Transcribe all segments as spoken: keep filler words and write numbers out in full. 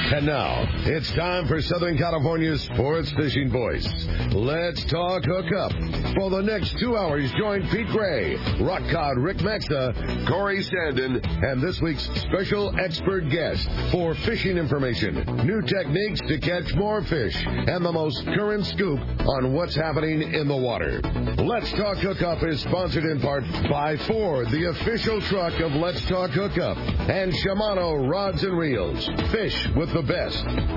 And now, it's time for Southern California's sports fishing voice. Let's talk hookup. For the next two hours, join Pete Gray, Rock Cod Rick Maxa, Corey Sandin, and this week's special expert guest for fishing information, new techniques to catch more fish, and the most current scoop on what's happening in the water. Let's Talk Hookup is sponsored in part by Ford, the official truck of Let's Talk Hookup, and Shimano Rods and Reels. Fish with the best.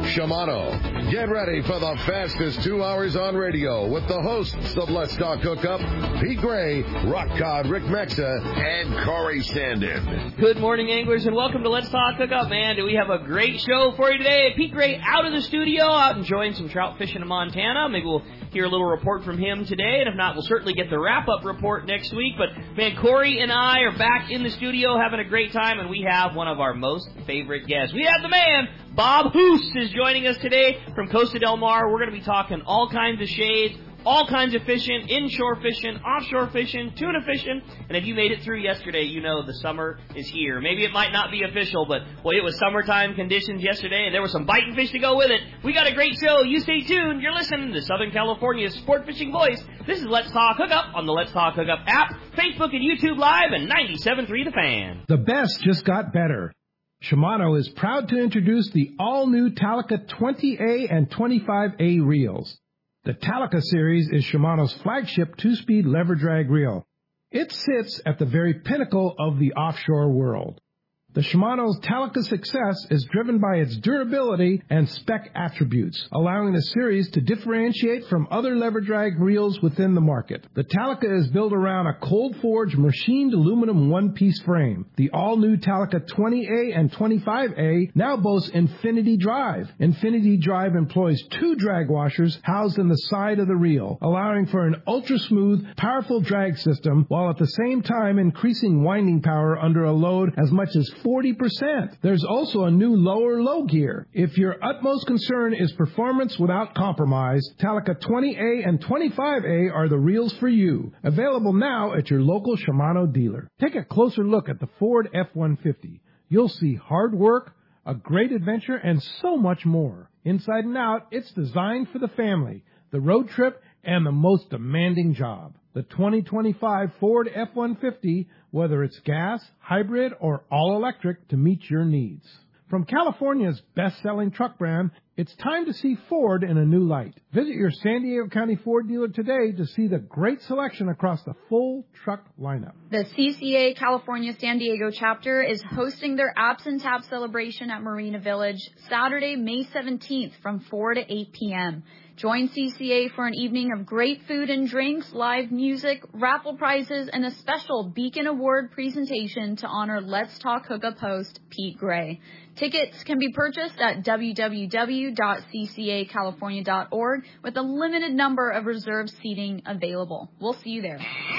Shimano. Get ready for the fastest two hours on radio with the hosts of Let's Talk Hookup, Pete Gray, Rock Cod Rick Maxa, and Corey Sandin. Good morning, anglers, and welcome to Let's Talk Hookup, man. Do we have a great show for you today? Pete Gray out of the studio, out enjoying some trout fishing in Montana. Maybe we'll hear a little report from him today, and if not, we'll certainly get the wrap-up report next week. But, man, Corey and I are back in the studio having a great time, and we have one of our most favorite guests. We have the man, Bob Hoos, is joining us today from Costa Del Mar. We're going to be talking all kinds of shades, all kinds of fishing, inshore fishing, offshore fishing, tuna fishing. And if you made it through yesterday, you know the summer is here. Maybe it might not be official, but, boy, it was summertime conditions yesterday, and there were some biting fish to go with it. We got a great show. You stay tuned. You're listening to Southern California's sport fishing voice. This is Let's Talk Hookup on the Let's Talk Hookup app, Facebook and YouTube Live, and ninety-seven point three The Fan. The best just got better. Shimano is proud to introduce the all-new Talica twenty A and twenty-five A reels. The Talica series is Shimano's flagship two-speed lever drag reel. It sits at the very pinnacle of the offshore world. The Shimano's Talica success is driven by its durability and spec attributes, allowing the series to differentiate from other lever drag reels within the market. The Talica is built around a cold-forged machined aluminum one-piece frame. The all-new Talica twenty A and twenty-five A now boasts Infinity Drive. Infinity Drive employs two drag washers housed in the side of the reel, allowing for an ultra-smooth, powerful drag system, while at the same time increasing winding power under a load as much as forty percent. There's also a new lower low gear. If your utmost concern is performance without compromise, Talica twenty A and twenty-five A are the reels for you. Available now at your local Shimano dealer. Take a closer look at the Ford F one fifty. You'll see hard work, a great adventure, and so much more. Inside and out, it's designed for the family, the road trip, and the most demanding job. The twenty twenty-five Ford F one fifty, whether it's gas, hybrid, or all-electric, to meet your needs. From California's best-selling truck brand, it's time to see Ford in a new light. Visit your San Diego County Ford dealer today to see the great selection across the full truck lineup. The C C A California San Diego chapter is hosting their Apps and Tap celebration at Marina Village Saturday, May seventeenth from four to eight p.m. Join C C A for an evening of great food and drinks, live music, raffle prizes, and a special Beacon Award presentation to honor Let's Talk Hookup host Pete Gray. Tickets can be purchased at w w w dot c c a california dot org with a limited number of reserved seating available. We'll see you there.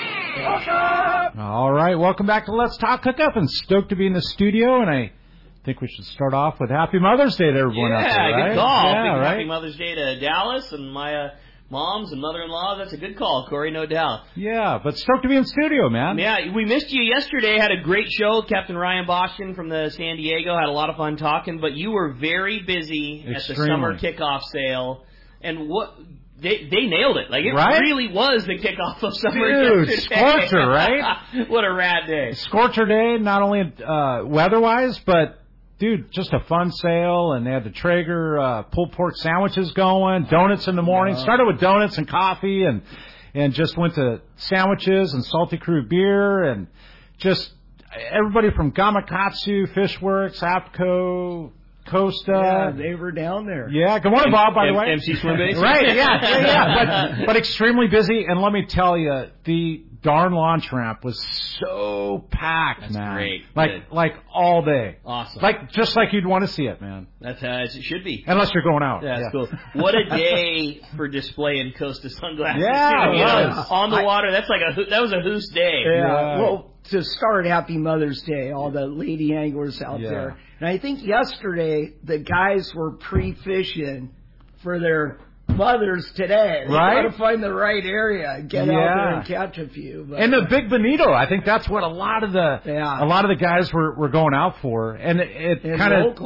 All right, welcome back to Let's Talk Hookup, and stoked to be in the studio, and I think we should start off with Happy Mother's Day to everyone yeah, out there, right? Good call. Yeah, Big right? Happy Mother's Day to Dallas and my uh, moms and mother-in-law. That's a good call, Corey, no doubt. Yeah, but stoked to be in studio, man. Yeah, we missed you yesterday. Had a great show. Captain Ryan Boston from the San Diego had a lot of fun talking, but you were very busy Extremely. at the summer kickoff sale. And what... They they nailed it. Like, it right? really was the kickoff of summer. Dude, yesterday. Scorcher, right? What a rad day. Scorcher day, not only uh, weather-wise, but, dude, just a fun sale. And they had the Traeger uh, pulled pork sandwiches going, donuts in the morning. Yeah. Started with donuts and coffee, and and just went to sandwiches and salty crew beer, and just everybody from Gamakatsu, Fishworks, Apco, Costa. Yeah, they were down there. Yeah, good morning, Bob, by M- the way. M C Swim Base? Right, yeah, yeah, yeah. But, but extremely busy, and let me tell you, the darn launch ramp was so packed, That's man. great. Like, Good. like all day. Awesome. Like, just like you'd want to see it, man. That's how it should be. Unless you're going out. Yeah, that's yeah. cool. What a day for displaying Costa sunglasses. Yeah, too, it you know, was. on the I- water. That's like a hoo- that was a Hoos day. Yeah. Right. Well, to start, Happy Mother's Day, all the lady anglers out Yeah. there. And I think yesterday the guys were pre-fishing for their mothers today. They Right? got to find the right area and get Yeah. out there and catch a few. But, And the Big Bonito, I think that's what a lot of the Yeah. a lot of the guys were, were going out for, and it, it and kind of local.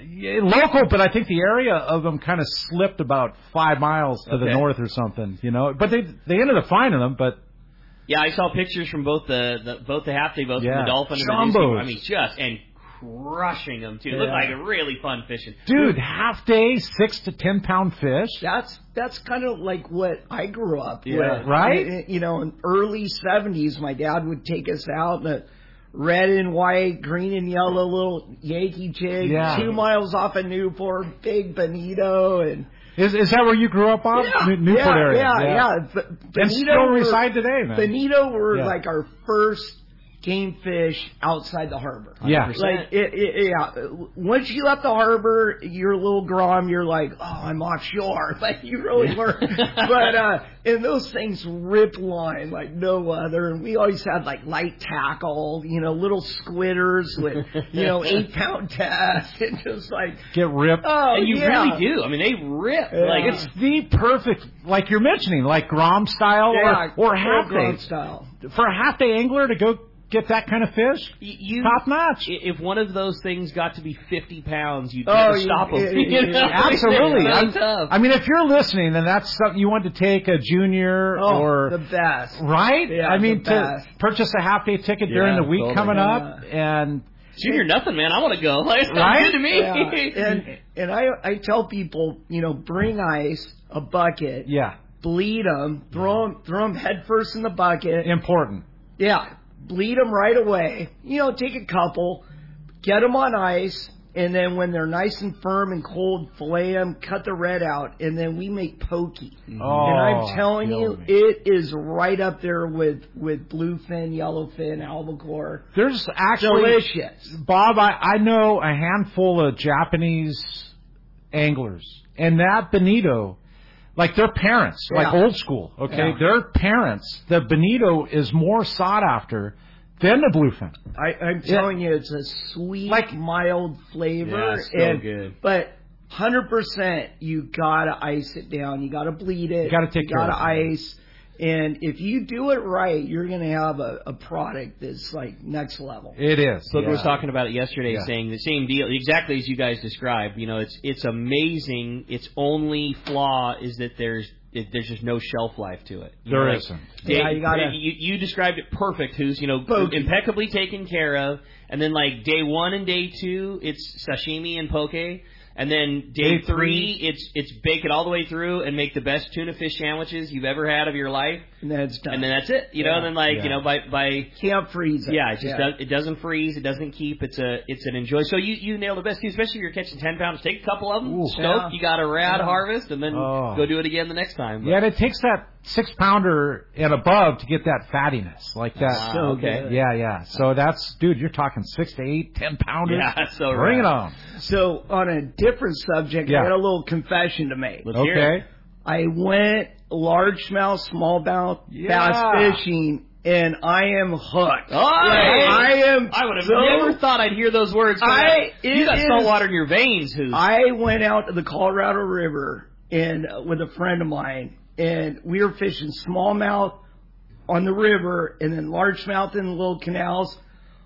yeah, local, but I think the area of them kind of slipped about five miles to Okay. the north or something, you know. But they they ended up finding them, but Yeah, I saw pictures from both the, the both the half day boats Yeah. and the dolphin and the Jumbos. newspaper. I mean, just and crushing them too. It looked Yeah. like a really fun fishing. dude, half day, six to ten pound fish. That's that's kind of like what I grew up Yeah. with, Right? You know, in early seventies, my dad would take us out in a red and white, green and yellow little Yankee jig, Yeah. two miles off of Newport, big bonito, and Is is that where you grew up on? yeah, New- Newport yeah, area. yeah, yeah. But And bonito still were- reside today, man. Bonito were Yeah. like our first game fish outside the harbor. Yeah. Like it, it, yeah, once you left the harbor, you're a little grom. You're like, oh, I'm offshore. Like you really were. But uh, and those things rip line like no other. And we always had like light tackle, you know, little squitters with you know eight pound test, and just like Get ripped. oh And you yeah. really do. I mean, they rip. Yeah. Like It's the perfect, like you're mentioning, like Grom style yeah, or, or half Grom day. style. For a half day angler to go get that kind of fish, Y- You, top notch. i- If one of those things got to be fifty pounds, you'd Oh, never you- stop them. yeah, You yeah, know? yeah. Absolutely. They're I'm- so tough. I mean, if you're listening and that's something you want to take a junior Oh, or the best. right, Yeah, I mean, the to best. purchase a half day ticket during Yeah, the week totally. coming Yeah. up, and Junior, nothing, man. I want to go. Like, it's Right? good to me. Yeah. And and I I tell people, you know, bring ice, a bucket, yeah, bleed them, throw them, throw them head first in the bucket. important. Yeah, bleed them right away. You know, take a couple, get them on ice, and then when they're nice and firm and cold, fillet them, cut the red out, and then we make pokey. Oh, and I'm telling kill you, me. it is right up there with with bluefin, yellowfin, albacore. There's actually Delicious. Bob, I, I know a handful of Japanese anglers, and that bonito, like their parents, like Yeah. old school, okay, Yeah. their parents, the bonito is more sought after than the bluefin. I, I'm Yeah. telling you, it's a sweet, Like- mild flavor. Yeah, it's so and, good. But one hundred percent, you gotta ice it down. You gotta bleed it. You gotta take you care gotta of it. ice. And if you do it right, you're gonna have a, a product that's like next level. It is. Booker yeah. was talking about it yesterday, Yeah. saying the same deal, exactly as you guys described. You know, it's it's amazing. Its only flaw is that there's it, there's just no shelf life to it. You There know, like, isn't. Day, Yeah, you gotta- you, you described it perfect. Who's you know Poke. impeccably taken care of, and then like day one and day two, it's sashimi and poke. And then day, Day three- three, it's it's bake it all the way through and make the best tuna fish sandwiches you've ever had of your life, And then it's done. and then that's it. You know, Yeah. and then like Yeah. you know by by Can't freeze it. yeah, it just Does, it doesn't freeze. It doesn't keep. It's a it's an enjoy. So you you nailed the best too, especially if you're catching ten pounds. Take a couple of them, Ooh. stoke. Yeah. You got a rad Yeah. harvest, and then Oh. go do it again the next time. But- Yeah, and it takes that six pounder and above to get that fattiness, like that. Wow, So okay. good. Yeah, yeah. So that's, dude, you're talking six to eight, ten pounders. Yeah, that's so Bring rad. it on. So on a different subject, Yeah. I got a little confession to make. Let's hear it. Okay. I went largemouth, smallmouth Yeah. bass fishing, and I am hooked. Oh, Like, hey. I am. I would have so- never thought I'd hear those words. come I- out. You it got is- salt water in your veins, who's I went out to the Colorado River and uh, with a friend of mine, and we were fishing smallmouth on the river, and then largemouth in the little canals.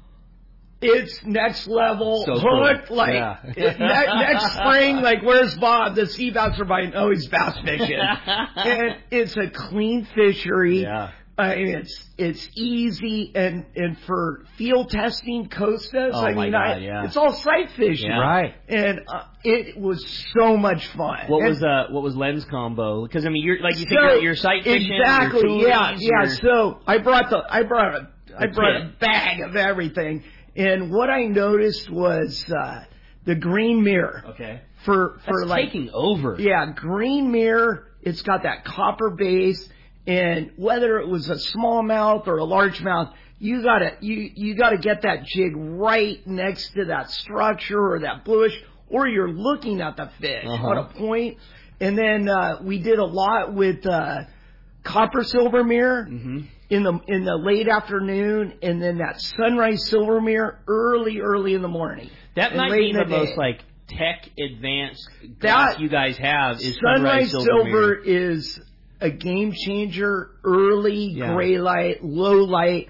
It's next level, So cool. hooked, like Yeah. it- ne- next spring. Like, where's Bob? The sea bass are biting. Oh, he's bass fishing, and it's a clean fishery. Yeah. Uh, it's it's easy, and and for field testing, Costas. Oh, I my mean, God, I, yeah. it's all sight fishing, Yeah. Right. and uh, it was so much fun. What And was uh what was lens combo? Because I mean, you're like you think so- you're, you're sight fishing, exactly, you're yeah, toolies, yeah. you're- So I brought the I brought a I The brought a kit. bag of everything, and what I noticed was uh, the green mirror okay, for for that's like taking over. yeah, green mirror. It's got that copper base, and whether it was a smallmouth or a largemouth, you gotta you you gotta get that jig right next to that structure or that bluish, or you're looking at the fish Uh-huh. on a point. And then uh, we did a lot with uh, copper silver mirror Mm-hmm. in the in the late afternoon, and then that sunrise silver mirror early early in the morning. That And might late be in the day. most like tech advanced glass That- you guys have is Sunrise silver. silver mirror. is a game changer. Early Yeah. gray light, low light.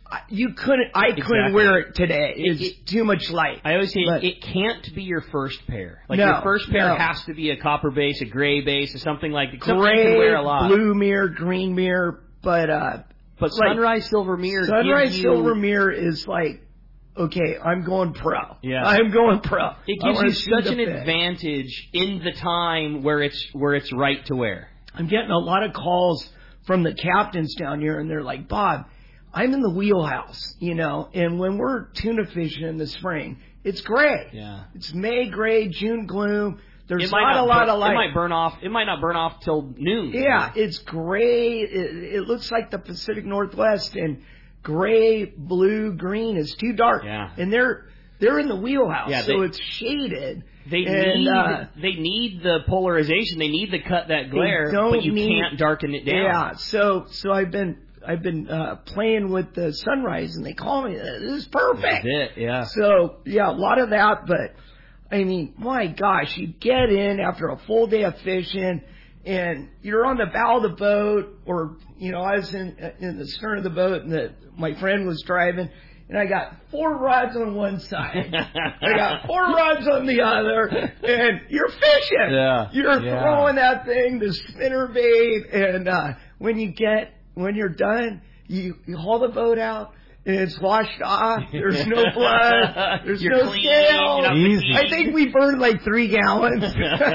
You couldn't. I couldn't Exactly. wear it today. It's It- it- too much light. I always say But- it can't be your first pair. Like No, your first pair no. has to be a copper base, a gray base, or something like that. Something you can Gray, wear a lot. blue mirror, green mirror, but uh, But like, Sunrise Silver Mirror Sunrise gives you, Silver Mirror is like, okay, I'm going pro. Yeah. I'm going pro. It I gives wanna you see such the an fit. advantage in the time where it's where it's right to wear. I'm getting a lot of calls from the captains down here, and they're like, Bob, I'm in the wheelhouse, you know, and when we're tuna fishing in the spring, it's gray. Yeah. It's May gray, June gloom. There's It might not, not a lot burn, of light. It might burn off. It might not burn off till noon. Yeah, it's gray. It, it looks like the Pacific Northwest, and gray, blue, green is too dark. Yeah. And they're they're in the wheelhouse, Yeah, so they- it's shaded. They and, need uh, they need the polarization. They need to cut that glare, don't but you need- can't darken it down. Yeah, so so I've been I've been uh, playing with the sunrise, and they call me. This is perfect. That's it. Yeah. So yeah, a lot of that, but I mean, my gosh, you get in after a full day of fishing, and you're on the bow of the boat, or you know, I was in in the stern of the boat, and the, my friend was driving, and I got four rods on one side, I got four rods on the other, and you're fishing. Yeah. You're Yeah. throwing that thing, the spinner bait, and uh, when you get when you're done, you you haul the boat out. And it's washed off. There's no blood. There's You're no clean, scale. you're not Easy. I think we burned like three gallons.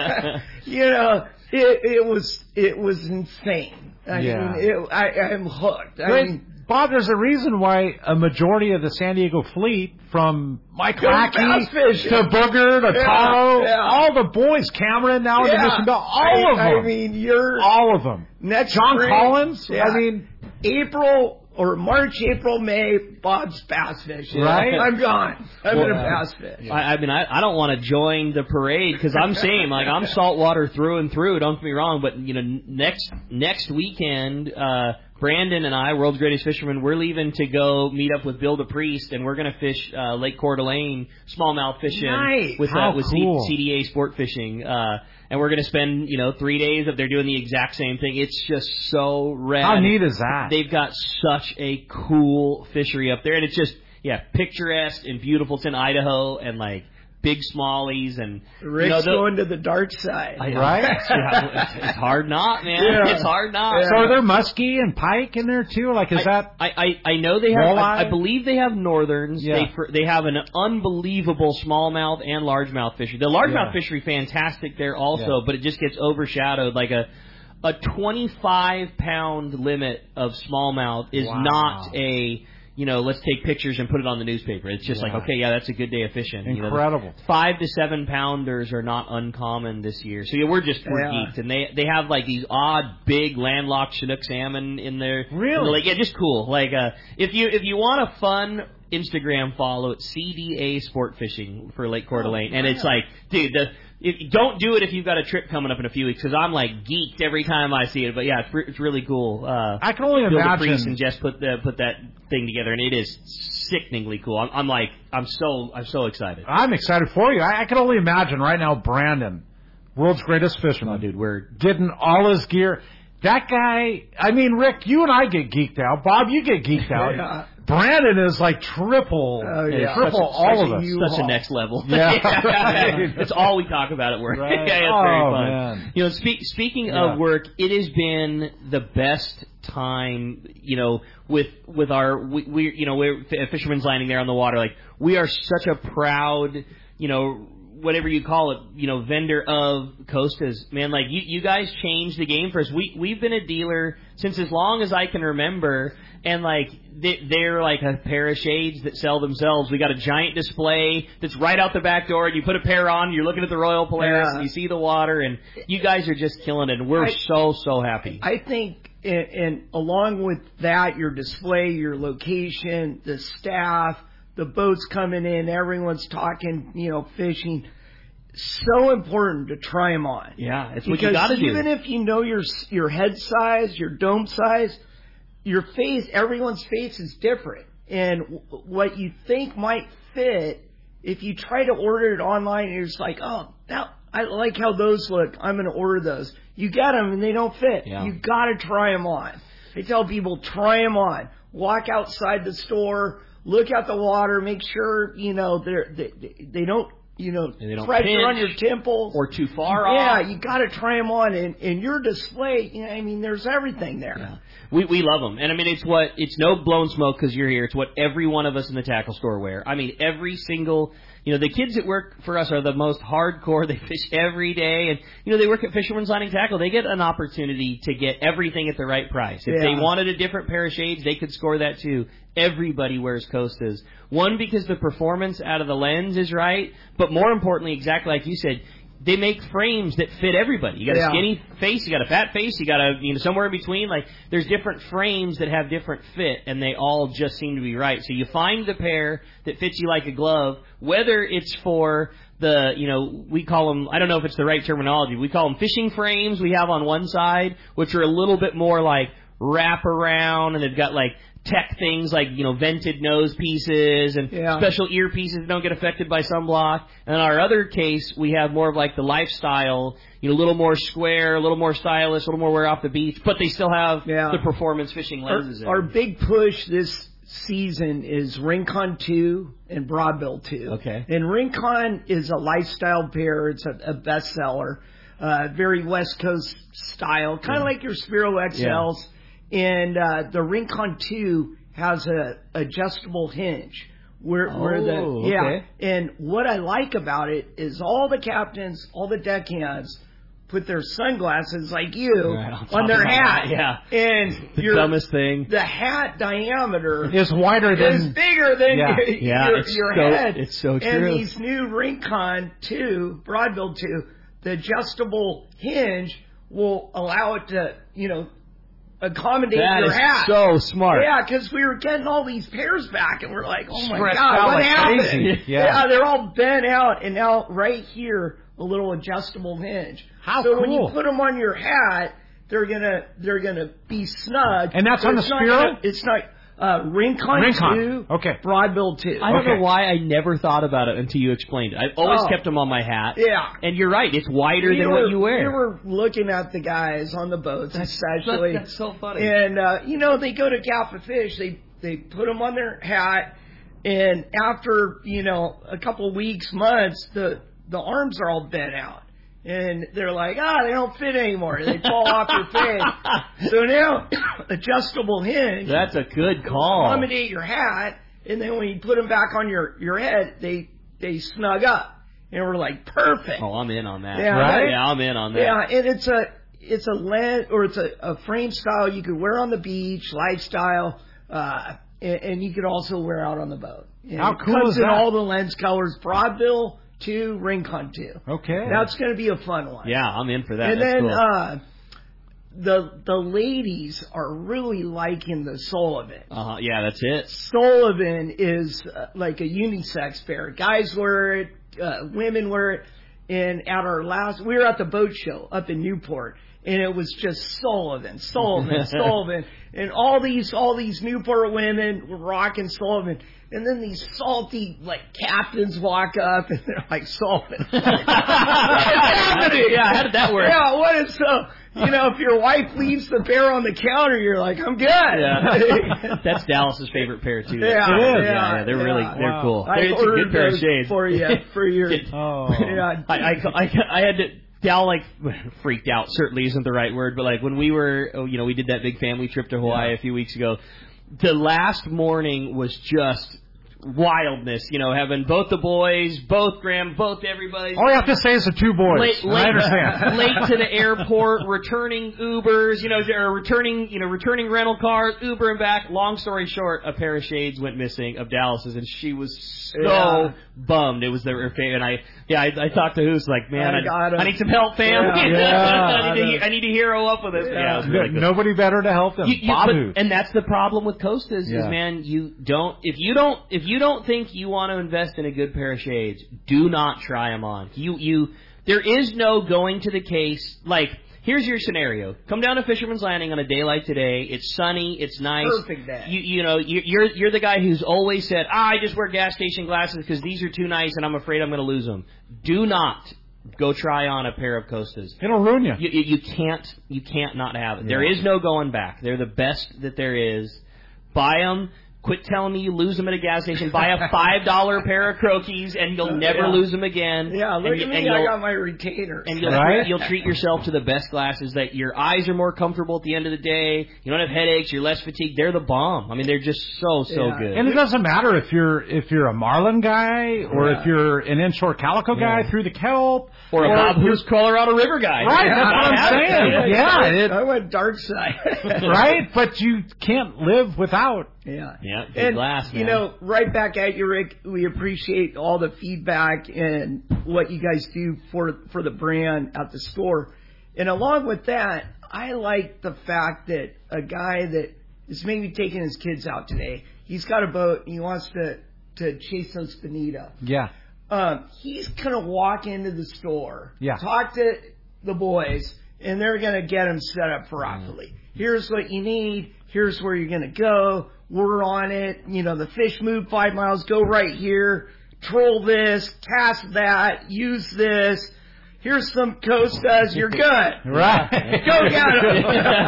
you know, it, it was it was insane. I Yeah. mean, it, I, I'm hooked. I But, mean, Bob, there's a reason why a majority of the San Diego fleet, from Mike Go bass Lackey fishing. to Booger to Yeah, Taro, yeah. all the boys, Cameron now in the yeah, Mission Bell, all I, of them. I mean, you're all of them. next John spring, Collins, yeah. I mean, April or March, April, May, Bob's bass fishing. Right? I'm gone. I'm Well, gonna uh, bass fish. I, I mean, I, I don't want to join the parade because I'm saying, like, I'm saltwater through and through. Don't get me wrong, but you know, next next weekend, uh, Brandon and I, World's Greatest Fisherman, we're leaving to go meet up with Bill DePriest, and we're going to fish uh, Lake Coeur d'Alene smallmouth fishing Nice. with How uh, with cool. C- CDA Sport Fishing. Uh, and we're going to spend, you know, three days up there doing the exact same thing. It's just so rad. how neat is that? They've got such a cool fishery up there, and it's just, yeah, picturesque and beautiful. It's in Idaho, and like big smallies, and Rick's you know, the, going to the dark side. I- Right? yeah, it's, it's hard not, man. Yeah. It's hard not. So are there muskie and pike in there too? Like, is I, that I, I I know they have. I, Walleye? I believe they have northerns. Yeah. They fr- they have an unbelievable smallmouth and largemouth fishery. The largemouth Yeah. fishery fantastic there also, Yeah. but it just gets overshadowed. Like a a twenty-five pound limit of smallmouth is Wow. not a, you know, let's take pictures and put it on the newspaper. It's just Yeah. like, okay, yeah, that's a good day of fishing. You know, incredible? the five to seven pounders are not uncommon this year. So yeah, we're just we're Yeah. geeked, and they they have like these odd big landlocked Chinook salmon in there. Really? Like, yeah, just cool. Like, uh, if you if you want a fun Instagram follow, it's C D A Sport Fishing for Lake Coeur d'Alene, and it's like, dude, the if, don't do it if you've got a trip coming up in a few weeks, because I'm like geeked every time I see it. But yeah, it's, re- it's really cool. Uh, I can only Bill DePriest imagine. and Jess put the put that thing together, and it is sickeningly cool. I'm, I'm like, I'm so I'm so excited. I'm excited for you. I, I can only imagine right now, Brandon, world's greatest fisherman, Oh, dude, we're getting all his gear. That guy, I mean, Rick, you and I get geeked out. Bob, you get geeked out. Yeah. Brandon is like triple, Oh, yeah. triple Such a- all such of a us. U- such a next level. Yeah. It's all we talk about at work. Right. Yeah, it's Oh, very fun. man. You know, spe- speaking Yeah. of work, it has been the best time, you know, with with our we, we you know, we're f- Fisherman's Landing there on the water. Like, we are such a proud, you know, whatever you call it, you know, vendor of Costa's. Man, like, you you guys changed the game for us. We we've been a dealer since as long as I can remember, and like they, they're like a pair of shades that sell themselves. We got a giant display that's right out the back door, and you put a pair on, you're looking at the Royal Polaris, Yeah. and you see the water, and you guys are just killing it, and we're I- so so happy. I think, and, and along with that, your display, your location, the staff, the boats coming in, everyone's talking, you know, fishing. So important to try them on. Yeah, it's what Because you got to do. even if you know your your head size, your dome size, your face, everyone's face is different, and w- what you think might fit, if you try to order it online, you're just like, oh, that, I like how those look. I'm going to order those. You get them and they don't fit. Yeah. You got to try them on. I tell people, try them on. walk outside the store, look at the water, make sure, you know, they're, they they don't, you know, they don't pressure pinch on your temples. Or too far yeah, off. Yeah, you got to try them on. And, and your display, you know, I mean, there's everything there. Yeah. We we love them. And, I mean, it's what, it's no blown smoke because you're here. It's what every one of us in the tackle store wear. I mean, every single... You know, the kids that work for us are the most hardcore. They fish every day. And, you know, they work at Fisherman's Landing Tackle. They get an opportunity to get everything at the right price. If yeah. they wanted a different pair of shades, they could score that too. Everybody wears Costas. One, because the performance out of the lens is right. But more importantly, exactly like you said, they make frames that fit everybody. You got a yeah. skinny face, you got a fat face, you got a, you know, somewhere in between. Like, there's different frames that have different fit, and they all just seem to be right. So you find the pair that fits you like a glove, whether it's for the, you know, we call them, I don't know if it's the right terminology, we call them fishing frames we have on one side, which are a little bit more like wrap around, and they've got like tech things like, you know, vented nose pieces and yeah. special ear pieces that don't get affected by sunblock. And in our other case, we have more of like the lifestyle, you know, a little more square, a little more stylish, a little more wear off the beach, but they still have yeah. the performance fishing lenses our, in. Our big push this season is Rincon two and Broadbill two. Okay. And Rincon is a lifestyle pair. It's a, a bestseller. Uh, very West Coast style, kind of yeah. like your Spiro X Ls. Yeah. And uh, the Rincon two has a adjustable hinge. Where, oh, where the yeah, okay. and what I like about it is all the captains, all the deckhands put their sunglasses like you right, on their hat. That, yeah, and the your, dumbest thing. The hat diameter is wider than is bigger than yeah, your, yeah, your, it's your so, head. It's so true. And these new Rincon two, Broadbill two, the adjustable hinge will allow it to, you know, accommodate that your is hat. So smart. Yeah, because we were getting all these pairs back, and we're like, oh my Stretched god, out what like happened? crazy. Yeah. yeah, they're all bent out, and now right here, a little adjustable hinge. How so cool! when you put them on your hat, they're gonna they're gonna be snug. And that's so on the it's not Spiro? gonna- It's not. Uh, Rincon, Rincon. two, Okay. Broadbill two. I don't okay. know why I never thought about it until you explained it. I've always Oh. kept them on my hat. Yeah. And you're right, it's wider we than were, what you wear. We were looking at the guys on the boats, That's, especially. that's so funny. And, uh, you know, they go to Gap Fish, they, they put them on their hat, and after, you know, a couple weeks, months, the, the arms are all bent out. And they're like, ah, oh, they don't fit anymore. They fall off your face. So now, adjustable hinge. That's a good call. Accommodate your hat, and then when you put them back on your, your head, they, they snug up. And we're like, perfect. Oh, I'm in on that. Yeah, right? Yeah, I'm in on that. Yeah, and it's a it's a lens or it's a, a frame style you could wear on the beach, lifestyle, uh, and, and you could also wear out on the boat. And How it cool comes is in that? all the lens colors: Broadbill two, Rincon two. Okay, that's going to be a fun one. Yeah, I'm in for that. And That's then cool. uh, the the ladies are really liking the Sullivan. Uh-huh. Yeah, that's it. Sullivan is uh, like a unisex pair. Guys wear it, uh, women wear it. And at our last, we were at the boat show up in Newport, and it was just Sullivan, Sullivan, Sullivan, and all these all these Newport women were rocking Sullivan. And then these salty, like, captains walk up, and they're like, Sullivan. What's happening? Yeah, how did that work? Yeah, what is so... You know, if your wife leaves the pair on the counter, you're like, I'm good. Yeah. That's Dallas's favorite pair, too. Yeah, it is. yeah, Yeah, yeah, they're yeah. really, they're Wow. cool. I They're, it's a ordered good pair of those shades. for you, for your... Oh. Yeah. I, I, I, I had to... Dal, like, freaked out, certainly isn't the right word, but, like, when we were, oh, you know, we did that big family trip to Hawaii Yeah. a few weeks ago, the last morning was just wildness, you know, having both the boys, both Graham, both everybody. All you have to say is the two boys. Late, late, I understand. late to the airport, returning Ubers, you know, or returning, you know, returning rental cars, Uber and back. Long story short, a pair of shades went missing of Dallas's, and she was so Yeah. bummed. It was their favorite. And I, yeah, I, I talked to Who's like, man, I I, got 'em. I need some help, fam. Yeah. Yeah. I, need to, he- I need to hero up with this. Yeah. Yeah, it was really good. Nobody better to help them. You- you- Bob but- Hoot. and that's the problem with Costas is, Yeah. man, you don't if you don't if you don't think you want to invest in a good pair of shades, do not try them on. You you there is no going to the case like. Here's your scenario. Come down to Fisherman's Landing on a day like today. It's sunny. It's nice. Perfect day. You, you know, you, you're you're the guy who's always said, ah, I just wear gas station glasses because these are too nice and I'm afraid I'm going to lose them. Do not go try on a pair of Costas. It'll ruin you. You, you, you can't you can't not have it. There Yeah. is no going back. They're the best that there is. buy them. Quit telling me you lose them at a gas station. Buy a five dollar pair of Croakies, and you'll never yeah. lose them again. Yeah, look and, at me. I got my retainers. And you'll, right? you'll treat yourself to the best glasses. That your eyes are more comfortable at the end of the day. You don't have headaches. You're less fatigued. They're the bomb. I mean, they're just so so yeah. good. And it doesn't matter if you're if you're a marlin guy or yeah. if you're an inshore calico guy yeah. through the kelp or, or a Bob Hoos Colorado River guy. Right, yeah, that's what I'm saying. Yeah, it, I went dark side. Right, but you can't live without. Yeah. Yeah, good and, glass, man. You know, right back at you, Rick, we appreciate all the feedback and what you guys do for for the brand at the store. And along with that, I like the fact that a guy that is maybe taking his kids out today, he's got a boat and he wants to, to chase those bonito. Yeah. Um, he's going to walk into the store, yeah. talk to the boys, and they're going to get him set up properly. Mm. Here's what you need. Here's where you're going to go. We're on it. You know, the fish move five miles. Go right here. Troll this. Cast that. Use this. Here's some Costas. You're good. Right. Go get them.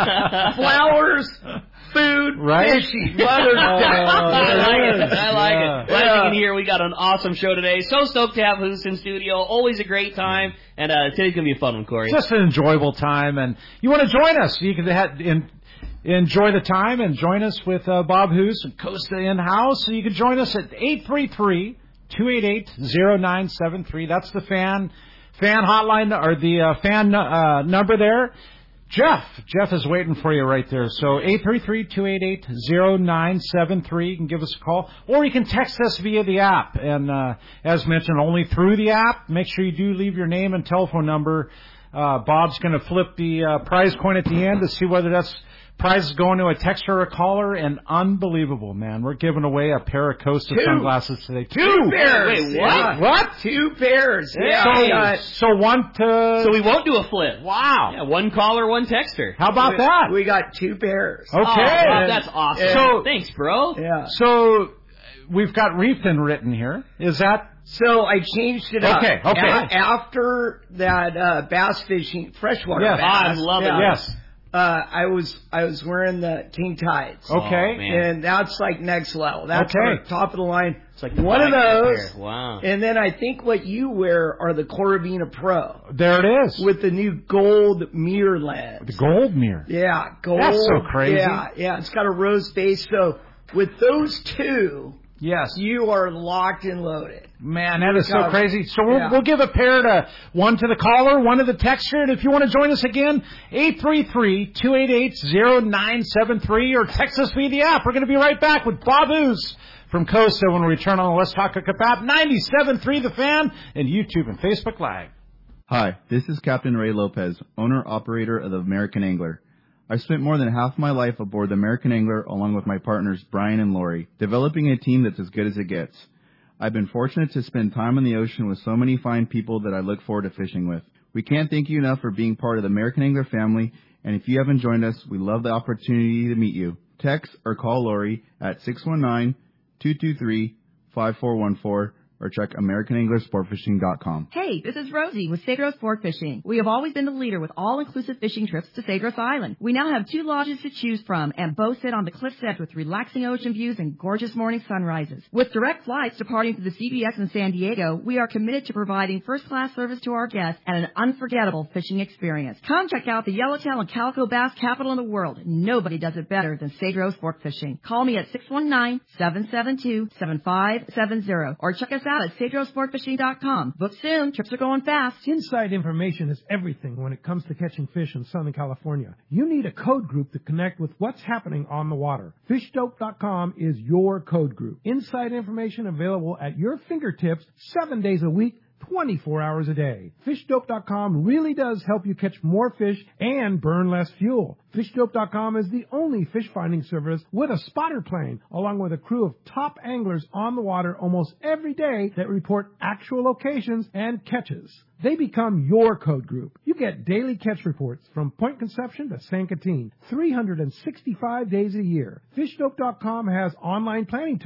Flowers, food, right? fishing. Mother's oh, Day. I like it. I like yeah. it. Well, as you can hear, we got an awesome show today. So stoked to have Hoos in studio. Always a great time. And uh, today's going to be a fun one, Corey. Just an enjoyable time. And you want to join us. You can have, in, enjoy the time and join us with uh, Bob Hoos and Costa in-house. So you can join us at eight three three, two eight eight, zero nine seven three. That's the fan fan hotline or the uh, fan uh, number there. Jeff. Jeff is waiting for you right there. So eight three three, two eight eight, zero nine seven three. You can give us a call. Or you can text us via the app. And uh, as mentioned, only through the app. Make sure you do leave your name and telephone number. Uh, Bob's going to flip the uh, prize coin at the end to see whether that's prize is going to a texter or a caller. And unbelievable, man. We're giving away a pair of Costa Two. sunglasses today. Two, Two pairs. Wait, what? Yeah. What? Two pairs. Yeah. So, yeah. so one to... So we won't do a flip. Wow. Yeah, one caller, one texter. How about we, that? We got two pairs. Okay. Oh, Bob, that's awesome. Yeah. So, thanks, bro. Yeah. So we've got reefing written here. Is that... So I changed it up. Okay, okay. A- after that uh, bass fishing, freshwater Yes. bass. I love it. yeah, Yes. Uh, I was I was wearing the King Tides. Okay. Oh, man. And that's like next level. That's Okay. like top of the line. It's like the one of those. pair. Wow. And then I think what you wear are the Corvina Pro There it is. with the new gold mirror lens. the gold mirror. Yeah, gold. That's so crazy. Yeah, yeah. It's got a rose base. So with those two, Yes. you are locked and loaded. Man, that is so Because- crazy. So we'll, yeah. we'll give a pair to one to the caller, one to the texter. And if you want to join us again, eight three three, two eight eight, zero nine seven three or text us via the app. We're going to be right back with Bob Hoos from Costa when we return on the Let's Talk Hookup app, ninety-seven point three The Fan, and YouTube and Facebook Live. Hi, this is Captain Ray Lopez, owner-operator of the American Angler. I've spent more than half my life aboard the American Angler along with my partners Brian and Lori, developing a team that's as good as it gets. I've been fortunate to spend time on the ocean with so many fine people that I look forward to fishing with. We can't thank you enough for being part of the American Angler family, and if you haven't joined us, we love the opportunity to meet you. Text or call Lori at six one nine, two two three, five four one four or check American Angler Sport Fishing dot com. Hey, this is Rosie with Cedros Sport Fishing. We have always been the leader with all-inclusive fishing trips to Cedros Island. We now have two lodges to choose from and both sit on the cliff's edge with relaxing ocean views and gorgeous morning sunrises. With direct flights departing to the C B S in San Diego, we are committed to providing first-class service to our guests and an unforgettable fishing experience. Come check out the Yellowtail and Calico Bass capital in the world. Nobody does it better than Cedros Sport Fishing. Call me at six one nine, seven seven two, seven five seven zero or check us out at Cedros Sport Fishing dot com. Book soon. Trips are going fast. Inside information is everything when it comes to catching fish in Southern California. You need a code group to connect with what's happening on the water. fish dope dot com is your code group. Inside information available at your fingertips seven days a week, twenty-four hours a day. fish dope dot com really does help you catch more fish and burn less fuel. fish dope dot com is the only fish finding service with a spotter plane, along with a crew of top anglers on the water almost every day that report actual locations and catches. They become your code group. You get daily catch reports from Point Conception to San Quintin, three hundred sixty-five days a year. fish dope dot com has online planning tools,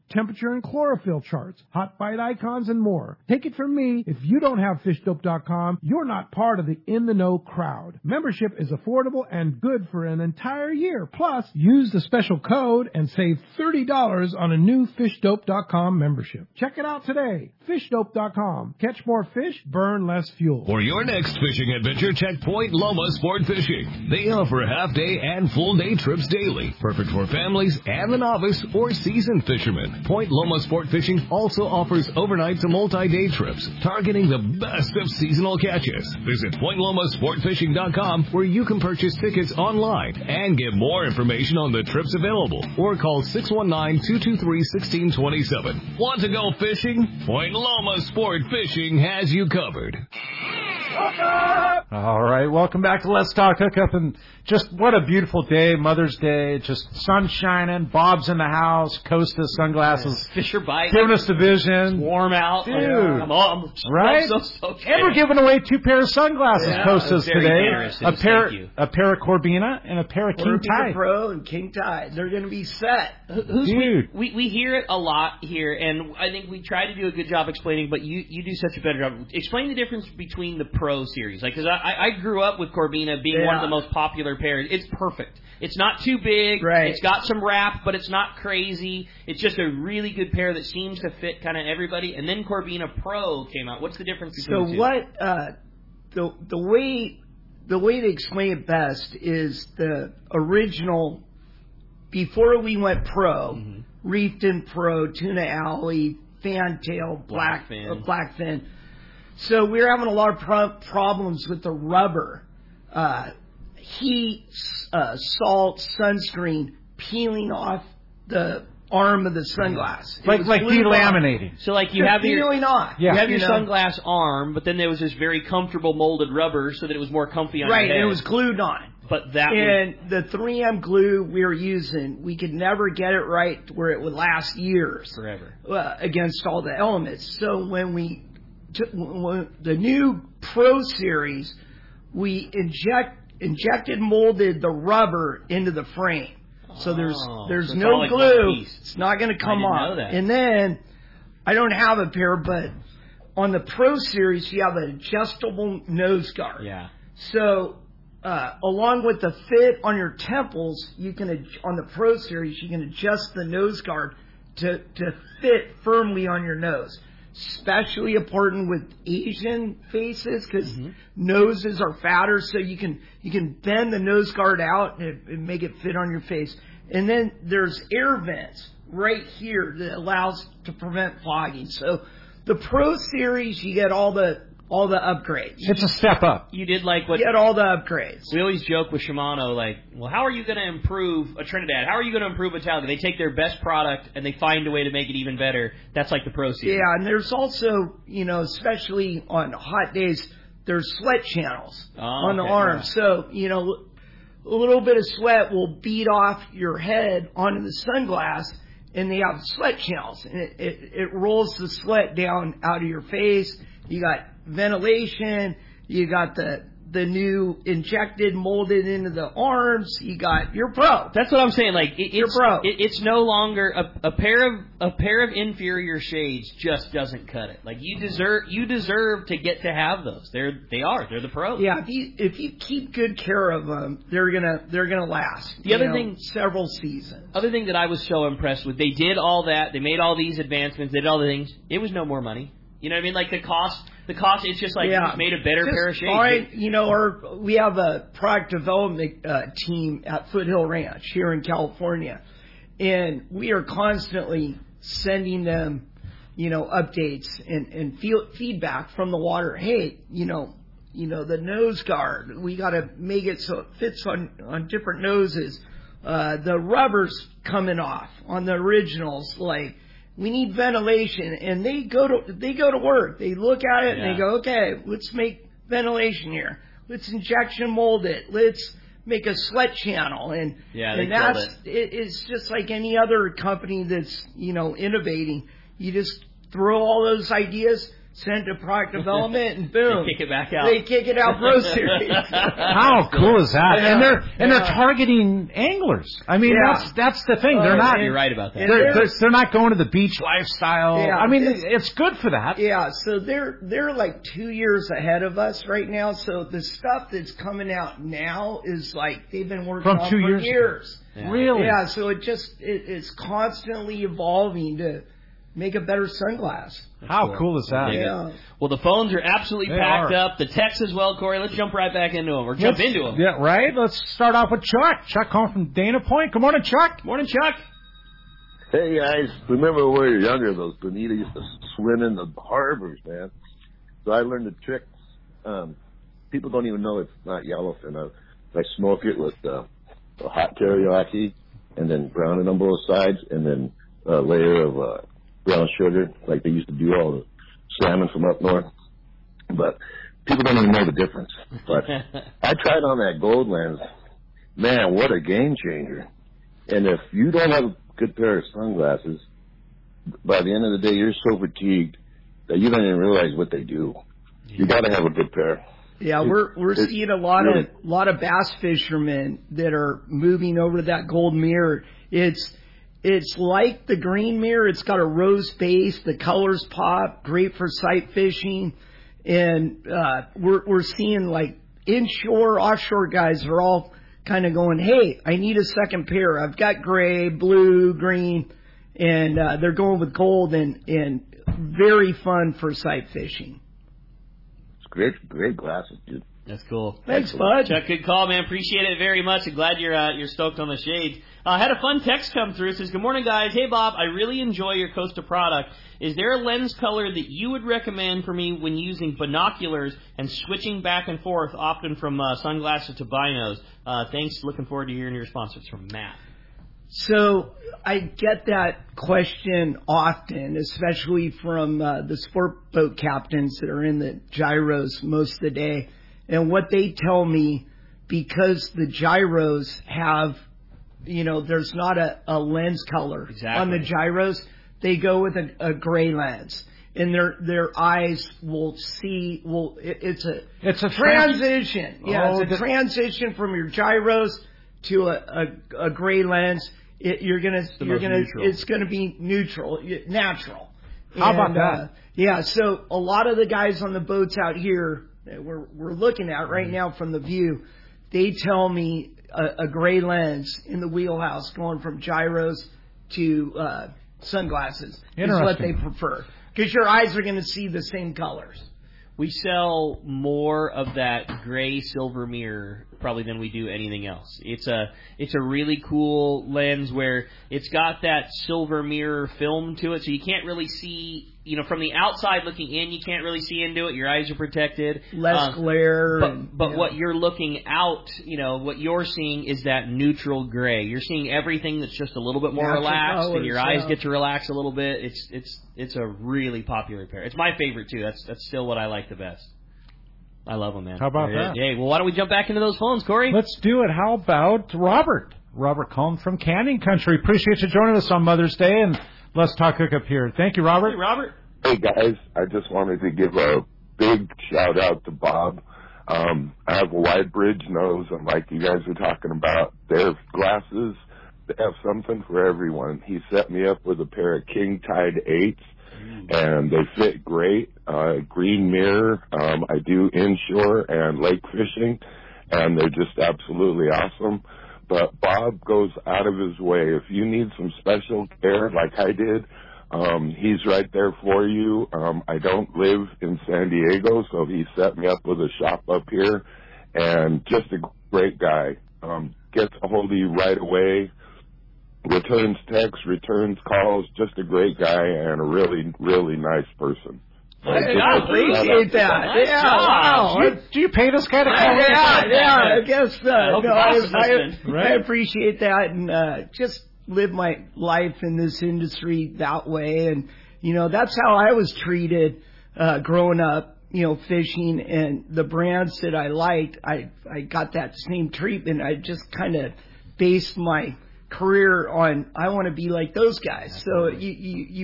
temperature and chlorophyll charts, hot bite icons, and more. Take it from me, if you don't have fish dope dot com, you're not part of the in the know crowd. Membership is affordable and good for an entire year. Plus, use the special code and save thirty dollars on a new fish dope dot com membership. Check it out today. fish dope dot com. Catch more fish, burn less fuel. For your next fishing adventure, check Point Loma Sport Fishing. They offer half-day and full-day trips daily, perfect for families and the novice or seasoned fishermen. Point Loma Sport Fishing also offers overnight to multi-day trips, targeting the best of seasonal catches. Visit point loma sport fishing dot com, where you can purchase tickets online and get more information on the trips available, or call six one nine, two two three, one six two seven. Want to go fishing? Point Loma Sport Fishing has you covered. All right, welcome back to Let's Talk Hookup, and just what a beautiful day, Mother's Day, just sun shining, Bob's in the house, Costa sunglasses, Fisher Bite, giving us the vision. It's warm out, dude. I'm, I'm, right? I'm so, so and we're giving away two pairs of sunglasses, yeah, Costas very today, generous, a pair, thank you. a pair of Corbina and a pair of King Corbina Tide. Pro and King Tide, they're going to be set. Who's Dude. We, we we hear it a lot here, and I think we try to do a good job explaining, but you, you do such a better job. Explain the difference between the Pro series, like because I, I grew up with Corbina being yeah. one of the most popular pairs. It's perfect. It's not too big. Right. It's got some wrap, but it's not crazy. It's just a really good pair that seems to fit kind of everybody. And then Corbina Pro came out. What's the difference between so the two? what uh, the the way the way to explain it best is the original. Before we went pro, mm-hmm. Reefton Pro, Tuna Alley, Fantail, Black Blackfin. Uh, Blackfin. So we were having a lot of pro- problems with the rubber, uh, heat, uh, salt, sunscreen peeling off the arm of the sunglass. Like like delaminating. So like you Just have your peeling off. you have you your know? sunglass arm, but then there was this very comfortable molded rubber so that it was more comfy on right, your head. and it was glued on. But that and was, the three M glue we were using, we could never get it right where it would last years forever uh, against all the elements. So when we took when the new Pro Series, we inject injected molded the rubber into the frame. So there's oh, there's so it's no all like glue. It's not going to come I didn't off. know that. And then I don't have a pair, but on the Pro Series you have an adjustable nose guard. Yeah. So uh, along with the fit on your temples, you can ad- on the Pro Series you can adjust the nose guard to to fit firmly on your nose. Especially important with Asian faces because mm-hmm. noses are fatter, so you can you can bend the nose guard out and, and make it fit on your face. And then there's air vents right here that allows to prevent fogging. So the Pro Series, you get all the all the upgrades. It's a step up. You did like what... You get all the upgrades. We always joke with Shimano, like, well, how are you going to improve a Trinidad? How are you going to improve a Talica? They take their best product and they find a way to make it even better. That's like the Pro Series. Yeah, and there's also, you know, especially on hot days, there's sweat channels oh, on the okay, arms. yeah. So, you know, a little bit of sweat will beat off your head onto the sunglass, and they have sweat channels. And it, it, it rolls the sweat down out of your face. You got ventilation. You got the the new injected, molded into the arms. You got your Pro. That's what I'm saying. Like it, your it's Pro. It, it's no longer a, a pair of a pair of inferior shades. Just doesn't cut it. Like you deserve you deserve to get to have those. They're they are they're the pros. Yeah, if you if you keep good care of them, they're gonna they're gonna last. The other know, thing, several seasons. Other thing that I was so impressed with, they did all that. They made all these advancements. They did all the things. It was no more money. You know what I mean? Like the cost. The cost, it's just like yeah. you just made a better just pair of shades. Fine, you know, our, we have a product development uh, team at Foothill Ranch here in California, and we are constantly sending them, you know, updates and, and feel, feedback from the water. Hey, you know, you know, the nose guard, we got to make it so it fits on, on different noses. Uh, the rubber's coming off on the originals, like, we need ventilation, and they go to they go to work. They look at it yeah. and they go, okay, let's make ventilation here. Let's injection mold it. Let's make a sweat channel, and yeah, and that's it. It, it's just like any other company that's you know innovating. You just throw all those ideas, send it to product development, and boom, they kick it back out. They kick it out Pro Series. How cool is that? Yeah, and they're and yeah. they're targeting anglers. I mean, yeah. that's that's the thing. They're oh, not. You're right about that. They're, they're, they're not going to the beach lifestyle. Yeah, I mean, it's, it's good for that. Yeah. So they're they're like two years ahead of us right now. So the stuff that's coming out now is like they've been working From on two for years. years. Yeah. Really? Yeah. So it just it, it's constantly evolving to make a better sunglass. That's How cool. cool is that? Yeah. Well, the phones are absolutely they packed are. up. The texts as well, Corey. Let's jump right back into them, or jump Let's, into them. Yeah, right. Let's start off with Chuck. Chuck calling from Dana Point. Good morning, Chuck. Morning, Chuck. Hey guys, remember when we were younger, those bonita used to swim in the harbors, man. So I learned the trick. Um, people don't even know it's not yellowfin. I, I smoke it with uh, a hot teriyaki, and then brown it on both sides, and then a layer of uh, brown sugar, like they used to do all the salmon from up north. But people don't even know the difference. But I tried on that gold lens. Man, what a game changer. And if you don't have a good pair of sunglasses, by the end of the day, you're so fatigued that you don't even realize what they do. You got to have a good pair. Yeah, we're we're it's, seeing a lot really, of lot of bass fishermen that are moving over to that gold mirror. It's it's like the green mirror. It's got a rose base. The colors pop. Great for sight fishing, and uh, we're we're seeing like inshore, offshore guys are all kind of going, hey, I need a second pair. I've got gray, blue, green, and uh, they're going with gold, and, and very fun for sight fishing. It's great, great glasses, dude. That's cool. Thanks, bud. Chuck, good call, man. Appreciate it very much. I'm glad you're uh, you're stoked on the shades. I uh, had a fun text come through. It says, good morning, guys. Hey, Bob, I really enjoy your Costa product. Is there a lens color that you would recommend for me when using binoculars and switching back and forth, often from uh, sunglasses to binos? Uh, thanks. Looking forward to hearing your response. It's from Matt. So I get that question often, especially from uh, the sport boat captains that are in the gyros most of the day. And what they tell me, because the gyros have, you know, there's not a, a lens color exactly. on the gyros, they go with a, a gray lens. And their their eyes will see, will it, it's a it's a transition. Trans- yeah, oh, it's a the- transition from your gyros to a, a, a gray lens. It, you're gonna you're gonna neutral. It's gonna be neutral, natural. How and, about that? Uh, yeah, so a lot of the guys on the boats out here that we're we're looking at right now from the view, they tell me a, a gray lens in the wheelhouse going from gyros to uh, sunglasses is what they prefer, because your eyes are going to see the same colors. We sell more of that gray silver mirror probably than we do anything else. It's a it's a really cool lens where it's got that silver mirror film to it, so you can't really see, you know, from the outside looking in, you can't really see into it. Your eyes are protected. Less uh, glare. But, and, but yeah. what you're looking out, you know, what you're seeing is that neutral gray. You're seeing everything that's just a little bit more Natural relaxed, colors, and your eyes yeah. get to relax a little bit. It's it's it's a really popular pair. It's my favorite too. That's that's still what I like the best. I love them, man. How about that? Hey, well, why don't we jump back into those phones, Corey? Let's do it. How about Robert? Robert calling from Canyon Country. Appreciate you joining us on Mother's Day, and let's talk hookup here. Thank you, Robert. Hey, Robert. Hey guys, I just wanted to give a big shout out to Bob. Um, I have a wide bridge nose, and like you guys were talking about, their glasses, they have something for everyone. He set me up with a pair of King Tide eights, and they fit great. Uh, green mirror. Um, I do inshore and lake fishing, and they're just absolutely awesome. But Bob goes out of his way. If you need some special care like I did, um, he's right there for you. Um, I don't live in San Diego, so he set me up with a shop up here, and just a great guy. Um, gets a hold of you right away. Returns texts, returns calls, just a great guy and a really, really nice person. So I, I appreciate that. Nice yeah, job. wow. Do you, do you pay this guy to call in? Yeah, yeah, I guess uh, I hope no, your I, boss is I, listening. I appreciate that, and uh, just live my life in this industry that way. And, you know, that's how I was treated uh, growing up, you know, fishing, and the brands that I liked, I, I got that same treatment. I just kind of based my career on, I want to be like those guys. So you, you, you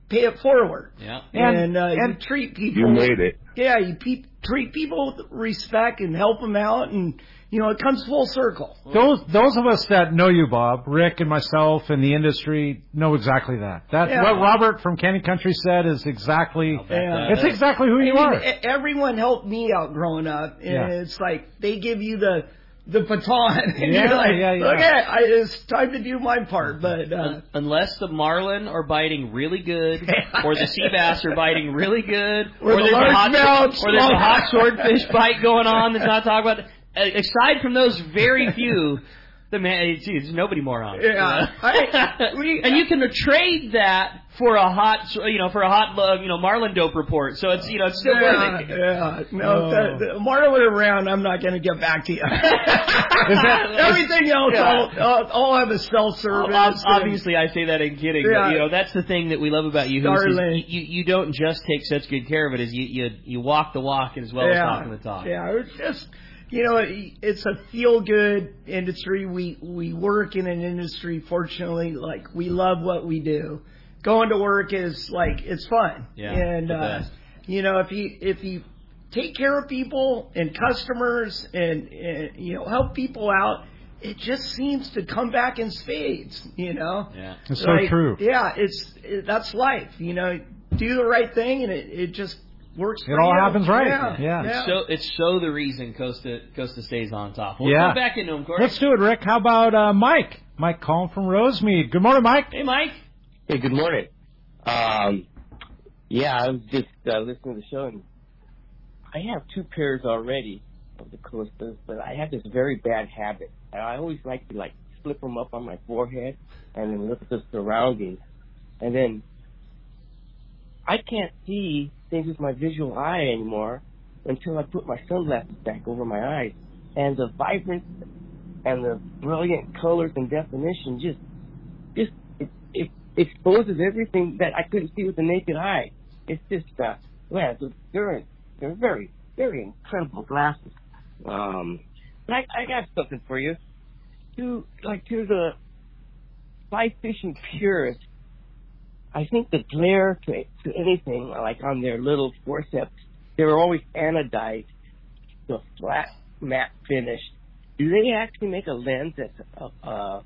pay it forward. Yeah. And, And- uh, and- you treat people. You made it. Yeah, you pe- treat people with respect and help them out, and you know it comes full circle. Those those of us that know you, Bob, Rick and myself and the industry know exactly that. That's Yeah. what Robert from Canyon Country said is exactly, Yeah. it's exactly who you I mean, are. e- Everyone helped me out growing up, and Yeah. it's like they give you the the baton, and Yeah, you're like, yeah, yeah. okay, I, it's time to do my part. But uh, Un- Unless the marlin are biting really good, or the sea bass are biting really good, Or the there's a hot, largemouth or there's a small- hot swordfish bite going on that's not talked about. Uh, Aside from those very few, the man, geez, nobody more on. Yeah. I- we- and you can trade that for a hot, you know, for a hot, uh, you know, marlin dope report. So it's, you know, it's still yeah, worth it. yeah, no, Oh. the, the Marlin around, I'm not going to get back to you. Is that, Everything else, Yeah. I'll, I'll, I'll have a self-service. Ob- and- Obviously, I say that in kidding, Yeah. but you know that's the thing that we love about you. Who Starling. you you don't just take such good care of it, is you you you walk the walk as well as talking the talk. Yeah, it's just, you know, it- it's a feel-good industry. We we work in an industry, fortunately, like we love what we do. Going to work is like it's fun, Yeah, and the uh, best. you know, if you if you take care of people and customers and, and you know help people out, it just seems to come back in spades. You know, Yeah. It's so Like, true. Yeah, it's it, that's life. You know, do the right thing, and it, it just works. It for all you. happens right. Yeah, Yeah. yeah. So it's so the reason Costa Costa stays on top. We'll Yeah. go back into him, Corey. Let's do it, Rick. How about uh, Mike? Mike calling from Rosemead. Good morning, Mike. Hey, Mike. Hey, good morning. Um, yeah, I was just uh, listening to the show, and I have two pairs already of the Costas, but I have this very bad habit. I always like to, like, slip them up on my forehead and then look at the surroundings. And then I can't see things with my visual eye anymore until I put my sunglasses back over my eyes. And the vibrance and the brilliant colors and definition just, just, it, it exposes everything that I couldn't see with the naked eye. It's just, uh, man, it's- they're, they're very, very incredible glasses. Um, but I, I got something for you. To, like, to the fly fishing purists, I think the glare to, to anything, like on their little forceps, they were always anodized to a flat, matte finish. Do they actually make a lens that's a, a,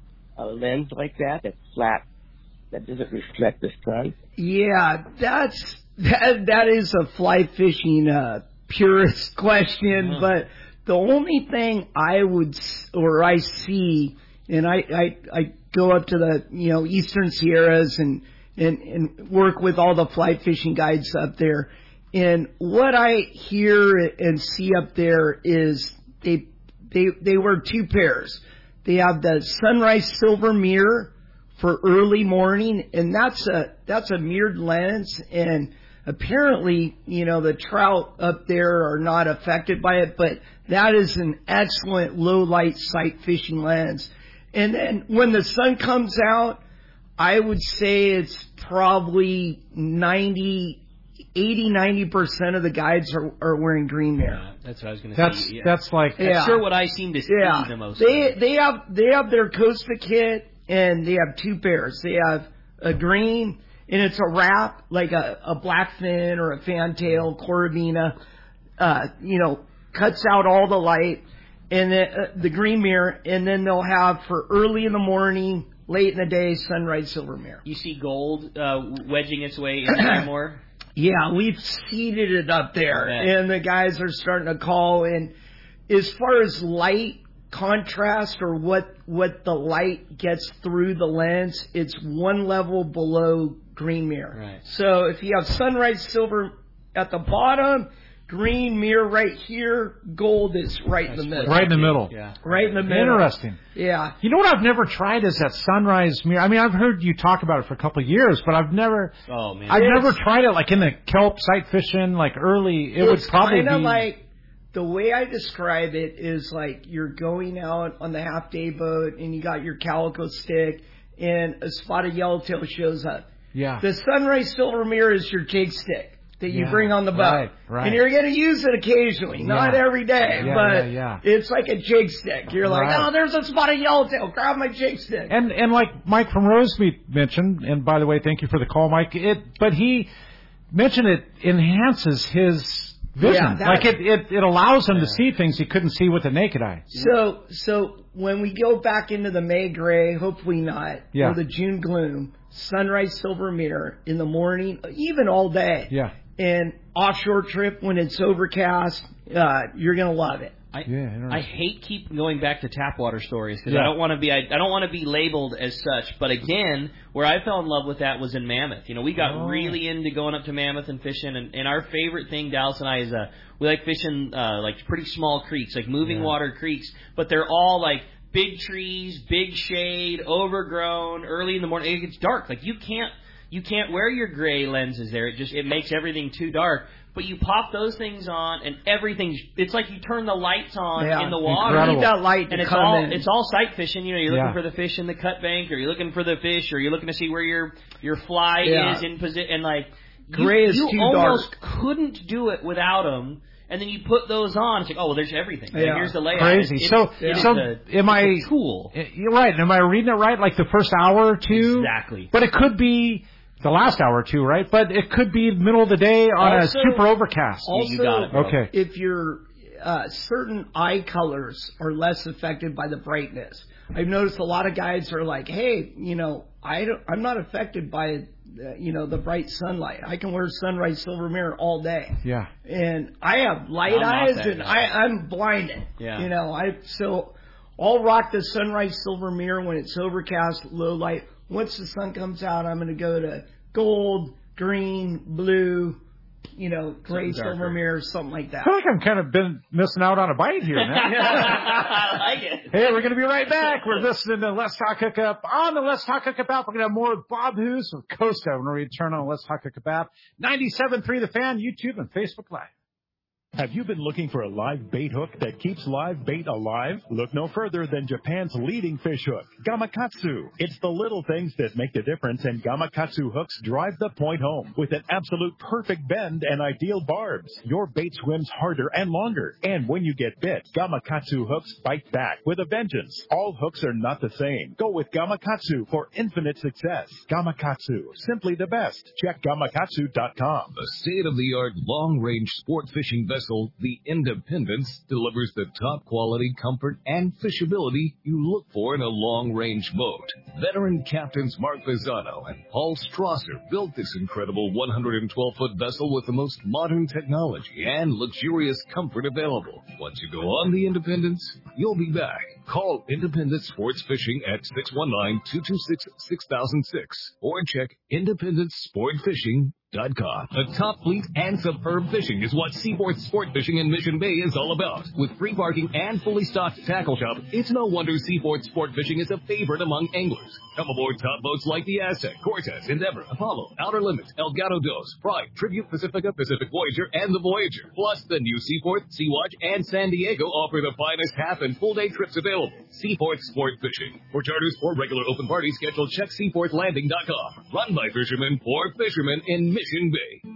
a lens like that, that's flat, that doesn't reflect the sun? Yeah, that's that. That is a fly fishing uh, purist question, Mm-hmm. but the only thing I would s- or I see, and I, I I go up to the you know Eastern Sierras and and and work with all the fly fishing guides up there, and what I hear and see up there is they they they wear two pairs. They have the Sunrise Silver Mirror for early morning, and that's a that's a mirrored lens, and apparently, you know, the trout up there are not affected by it, but that is an excellent low light sight fishing lens. And then when the sun comes out, I would say it's probably ninety, eighty, ninety percent of the guides are, are wearing green mirror. Yeah, that's what I was going to That's say. Yeah. that's like That's Yeah. sure what I seem to see Yeah, the most. they they have they have their Costa kit, and they have two pairs. They have a green, and it's a wrap like a, a blackfin or a fantail corvina. Uh, you know, cuts out all the light, and then uh, the green mirror, and then they'll have for early in the morning, late in the day, sunrise silver mirror. You see gold uh, wedging its way in there more. Yeah, we've seeded it up there, I bet. and the guys are starting to call. And as far as light contrast or what what the light gets through the lens, it's one level below green mirror. Right. So if you have sunrise silver at the bottom, green mirror right here, gold is right in the middle. right in the middle. Yeah. Right in the middle. Interesting. Yeah. You know what I've never tried is that sunrise mirror. I mean, I've heard you talk about it for a couple of years, but I've never, Oh man. I've It's- never tried it like in the kelp sight fishing, like early. It would It's probably kind of be like, the way I describe it is like you're going out on the half day boat and you got your calico stick and a spotted yellowtail shows up. yeah. The sunrise silver mirror is your jig stick. that you Yeah, bring on the boat. right, right. And you're going to use it occasionally, not Yeah. every day, Yeah, but yeah, yeah. it's like a jig stick. You're like, Right. oh, there's a spotted yellowtail. Grab my jig stick. And and like Mike from Rosemead mentioned, and by the way, thank you for the call, Mike. It, but he mentioned it enhances his vision. Yeah, that- like it, it, it allows him to see things he couldn't see with the naked eye. So, so when we go back into the May gray, hopefully not, Yeah. or the June gloom, sunrise silver mirror in the morning, even all day. Yeah. And offshore trip when it's overcast, uh, you're gonna love it. I, Yeah, I hate keep going back to tap water stories because Yeah. I don't want to be I, I don't want to be labeled as such. But again, where I fell in love with that was in Mammoth. You know, we got Oh. really into going up to Mammoth and fishing, and, and our favorite thing, Dallas and I, is uh we like fishing uh like pretty small creeks, like moving Yeah. water creeks, but they're all like big trees, big shade, overgrown, early in the morning. It gets dark. Like you can't you can't wear your gray lenses there. It just it makes everything too dark. But you pop those things on, and everything's. It's like you turn the lights on Yeah. in the water. You need that light and to it's come all in. it's all sight fishing. You know, you're looking Yeah. for the fish in the cut bank, or you're looking for the fish, or you're looking to see where your your fly Yeah. is in position. And like you, Gray is you too almost couldn't do it without them. And then you put those on. It's like, oh well, there's everything. Like, Yeah. here's the layout. Crazy. It- so, it is so a, am I? it's a tool. You're right. Am I reading it right? Like the first hour or two? Exactly. But it could be the last hour or two, right? But it could be the middle of the day on Also- a super overcast. Also, You got it, bro. Okay. if your uh, certain eye colors are less affected by the brightness, I've noticed a lot of guys are like, "Hey, you know, I don't, I'm not affected by, uh, you know, the bright sunlight. I can wear sunrise silver mirror all day." Yeah. And I have light I'm not eyes, that and guy. I, I'm blinded. Yeah. You know, I so I'll rock the sunrise silver mirror when it's overcast, low light. Once the sun comes out, I'm going to go to gold, green, blue, you know, gray Something darker. silver mirror, something like that. I feel like I'm kind of been missing out on a bite here, man. I like it. Hey, we're going to be right back. We're listening to Let's Talk Hookup on the Let's Talk Hookup app. We're going to have more with Bob Hoos of Costa when we return on Let's Talk Hookup app. ninety-seven point three The Fan, YouTube, and Facebook Live. Have you been looking for a live bait hook that keeps live bait alive? Look no further than Japan's leading fish hook, Gamakatsu. It's the little things that make the difference, and Gamakatsu hooks drive the point home. With an absolute perfect bend and ideal barbs, your bait swims harder and longer. And when you get bit, Gamakatsu hooks bite back with a vengeance. All hooks are not the same. Go with Gamakatsu for infinite success. Gamakatsu, simply the best. Check gamakatsu dot com. The state-of-the-art long-range sport fishing vessel, the Independence, delivers the top quality, comfort, and fishability you look for in a long-range boat. Veteran captains Mark Pisano and Paul Strasser built this incredible one hundred twelve foot vessel with the most modern technology and luxurious comfort available. Once you go on the Independence, you'll be back. Call Independence Sports Fishing at six one nine, two two six, six thousand six or check independence sport fishing dot com. A top fleet and superb fishing is what Seaporth Sport Fishing in Mission Bay is all about. With free parking and fully stocked tackle shop, it's no wonder Seaporth Sport Fishing is a favorite among anglers. Come aboard top boats like the Aztec, Cortez, Endeavor, Apollo, Outer Limits, El Gato Dos, Pride, Tribute Pacifica, Pacific Voyager, and the Voyager. Plus, the new Seaporth, Sea-Watch, and San Diego offer the finest half and full day trips available. Seaporth Sport Fishing. For charters or regular open parties, schedule check seaporth landing dot com. Run by fishermen for fishermen in Mission Bay.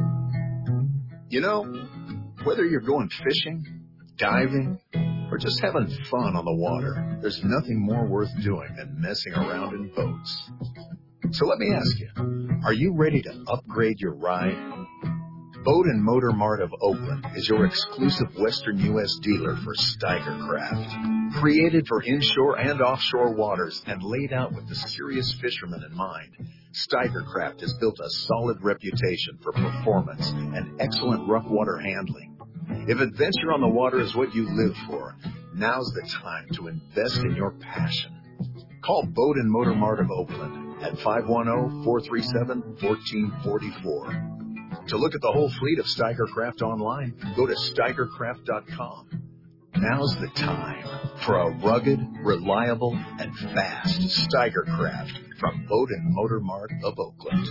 You know, whether you're going fishing, diving, or just having fun on the water, there's nothing more worth doing than messing around in boats. So let me ask you, are you ready to upgrade your ride? Boat and Motor Mart of Oakland is your exclusive Western U S dealer for Steiger Craft. Created for inshore and offshore waters and laid out with the serious fisherman in mind, Steiger Craft has built a solid reputation for performance and excellent rough water handling. If adventure on the water is what you live for, now's the time to invest in your passion. Call Boat and Motor Mart of Oakland at five one zero, four three seven, one four four four. To look at the whole fleet of Steiger Craft online, go to steiger craft dot com. Now's the time for a rugged, reliable, and fast Steiger Craft from Boat and Motor Mart of Oakland.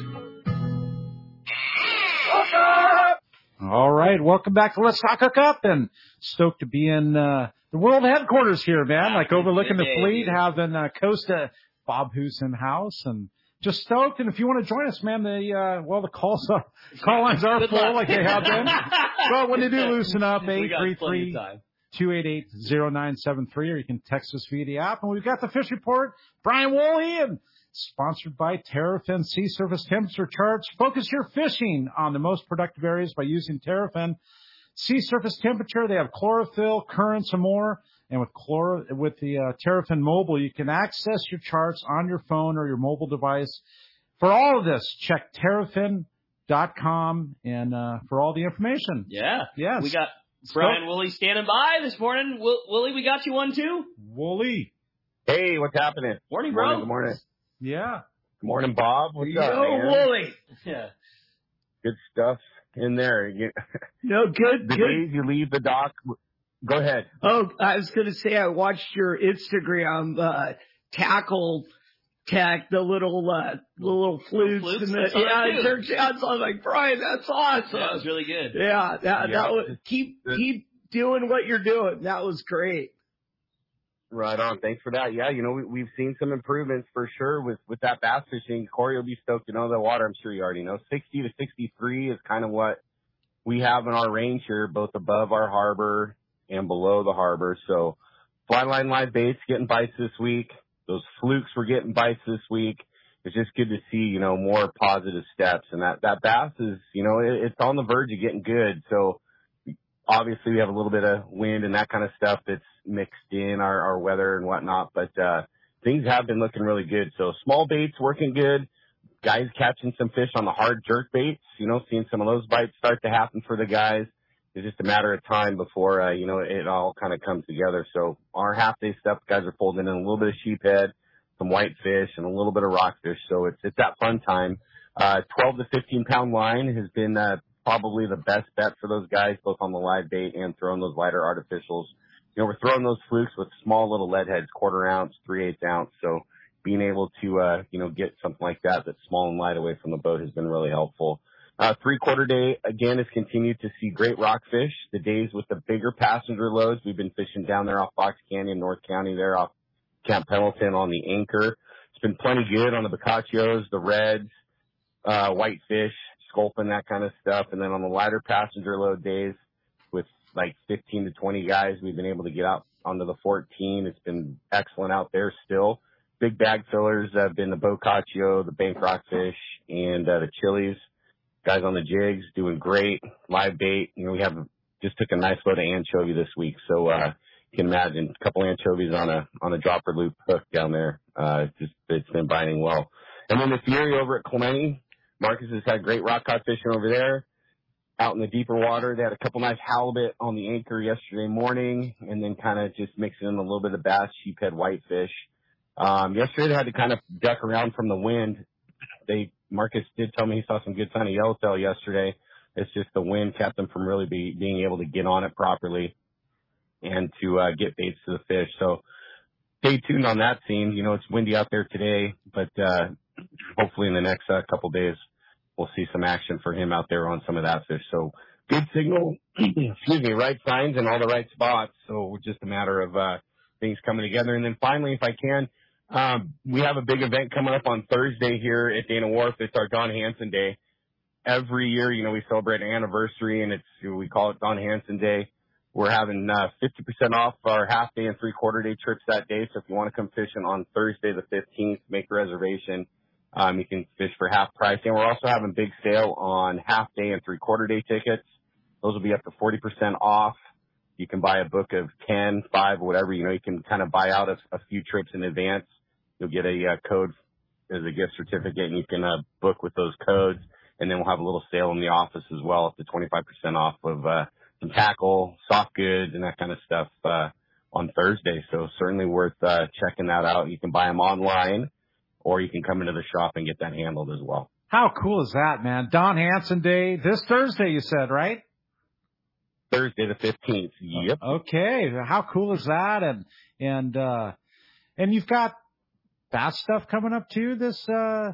All right, welcome back to Let's Talk Hookup, and stoked to be in uh, the world headquarters here, man. Like overlooking the fleet, having uh, Costa Bob Hoos in house, and just stoked. And if you want to join us, man, the uh, well, the calls are, call lines are full like they have been. But when they do loosen up, eight three three, two eight eight, zero nine seven three, or you can text us via the app. And we've got the Fish Report, Brian Woolley, and sponsored by Terrafin Sea Surface Temperature Charts. Focus your fishing on the most productive areas by using Terrafin Sea Surface Temperature. They have chlorophyll, currents, and more. And with chlor- with the uh, Terrafin Mobile, you can access your charts on your phone or your mobile device. For all of this, check terrafin dot com and uh, for all the information. Yeah. Yeah. We got Brian Woolley standing by this morning. Will- Woolley, we got you one too? Woolley. Hey, what's happening? Morning, bro. Morning, good morning. Yeah. Good morning, Bob. What's Yo, up, man? Woolley. Yeah. Good stuff in there. You, No, good, the good. days you leave the dock. Go ahead. Oh, I was going to say I watched your Instagram uh, tackle tech, the little uh, the little flutes, flutes? and the I saw that yeah, too. church shots. I was like, Brian, that's awesome. That was really good. Yeah, that Yeah. that was keep keep doing what you're doing. That was great. Right on. Thanks for that. Yeah, you know, we, we've seen some improvements for sure with, with that bass fishing. Corey will be stoked to know the water. I'm sure you already know. sixty to sixty-three is kind of what we have in our range here, both above our harbor and below the harbor. So fly line live baits getting bites this week. Those flukes were getting bites this week. It's just good to see, you know, more positive steps. And that, that bass is, you know, it, it's on the verge of getting good. So obviously we have a little bit of wind and that kind of stuff that's mixed in our, our weather and whatnot, but, uh, things have been looking really good. So small baits working good. Guys catching some fish on the hard jerk baits, you know, seeing some of those bites start to happen for the guys. It's just a matter of time before, uh, you know, it all kind of comes together. So our half day stuff, guys are folding in a little bit of sheephead, some whitefish, and a little bit of rockfish. So it's, it's that fun time. Uh, twelve to fifteen pound line has been, uh, probably the best bet for those guys, both on the live bait and throwing those lighter artificials. You know, we're throwing those flukes with small little lead heads, quarter ounce, three eighths ounce. So being able to, uh, you know, get something like that that's small and light away from the boat has been really helpful. Uh, three quarter day, again, has continued to see great rockfish. The days with the bigger passenger loads, we've been fishing down there off Fox Canyon, North County there off Camp Pendleton on the anchor. It's been plenty good on the Bocaccios, the reds, uh, whitefish, sculpin, that kind of stuff. And then on the lighter passenger load days with like fifteen to twenty guys, we've been able to get out onto the fourteen. It's been excellent out there still. Big bag fillers have been the Bocaccio, the bank rockfish, and uh, the chilies. Guys on the jigs doing great. Live bait. You know, we have just took a nice load of anchovy this week. So, uh, you can imagine a couple anchovies on a, on a dropper loop hook down there. Uh, just, it's been biting well. And then the Fury over at Clemente, Marcus has had great rock cod fishing over there. Out in the deeper water, they had a couple nice halibut on the anchor yesterday morning, and then kind of just mixing in a little bit of bass, sheephead, whitefish. Um, yesterday they had to kind of duck around from the wind. They, Marcus did tell me he saw some good sign of yellowtail yesterday. It's just the wind kept them from really be, being able to get on it properly and to, uh, get baits to the fish. So stay tuned on that scene. You know, it's windy out there today, but, uh, hopefully in the next uh, couple days, we'll see some action for him out there on some of that fish. So good signal, excuse me, right signs in all the right spots. So just a matter of, uh, things coming together. And then finally, if I can, um, we have a big event coming up on Thursday here at Dana Wharf. It's our Don Hansen Day. Every year, you know, we celebrate an anniversary, and it's, we call it Don Hansen Day. We're having, uh, fifty percent off our half day and three quarter day trips that day. So if you want to come fishing on Thursday the fifteenth, make a reservation. Um, you can fish for half price. And we're also having a big sale on half day and three quarter day tickets. Those will be up to forty percent off. You can buy a book of ten, five, whatever. You know, you can kind of buy out a, a few trips in advance. You'll get a uh, code as a gift certificate, and you can uh, book with those codes. And then we'll have a little sale in the office as well, up to twenty-five percent off of uh, some tackle, soft goods, and that kind of stuff uh, on Thursday. So certainly worth uh, checking that out. You can buy them online, or you can come into the shop and get that handled as well. How cool is that, man? Don Hansen Day this Thursday, you said, right? Thursday the fifteenth. Yep. Okay. How cool is that? And, and, uh, and you've got bass stuff coming up too this, uh,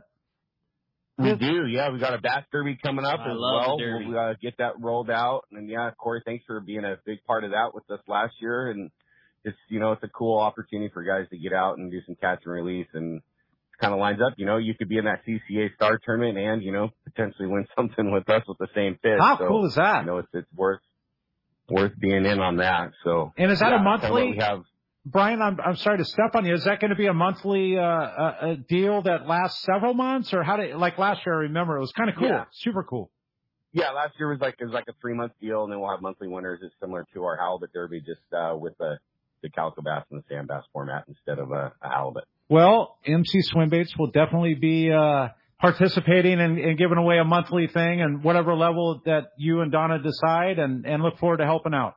we do. Yeah. We got a bass derby coming up I as love well. the derby. We'll uh, get that rolled out. And yeah, Corey, thanks for being a big part of that with us last year. And it's, you know, it's a cool opportunity for guys to get out and do some catch and release. And it's kind of lines up. You know, you could be in that C C A Star Tournament and, you know, potentially win something with us with the same fish. How so, cool is that? You know, it's, it's worth, worth being in on that. So. And is that yeah, a monthly? We have, Brian, I'm, I'm sorry to step on you. Is that going to be a monthly, uh, a, a deal that lasts several months, or how did, like last year, I remember it was kind of cool. Yeah. Super cool. Yeah, last year was like, it was like a three month deal, and then we'll have monthly winners. It's similar to our halibut derby, just, uh, with the, the calico bass and the sand bass format instead of a, a halibut. Well, M C Swimbaits will definitely be, uh, participating and, and giving away a monthly thing and whatever level that you and Donna decide, and, and look forward to helping out.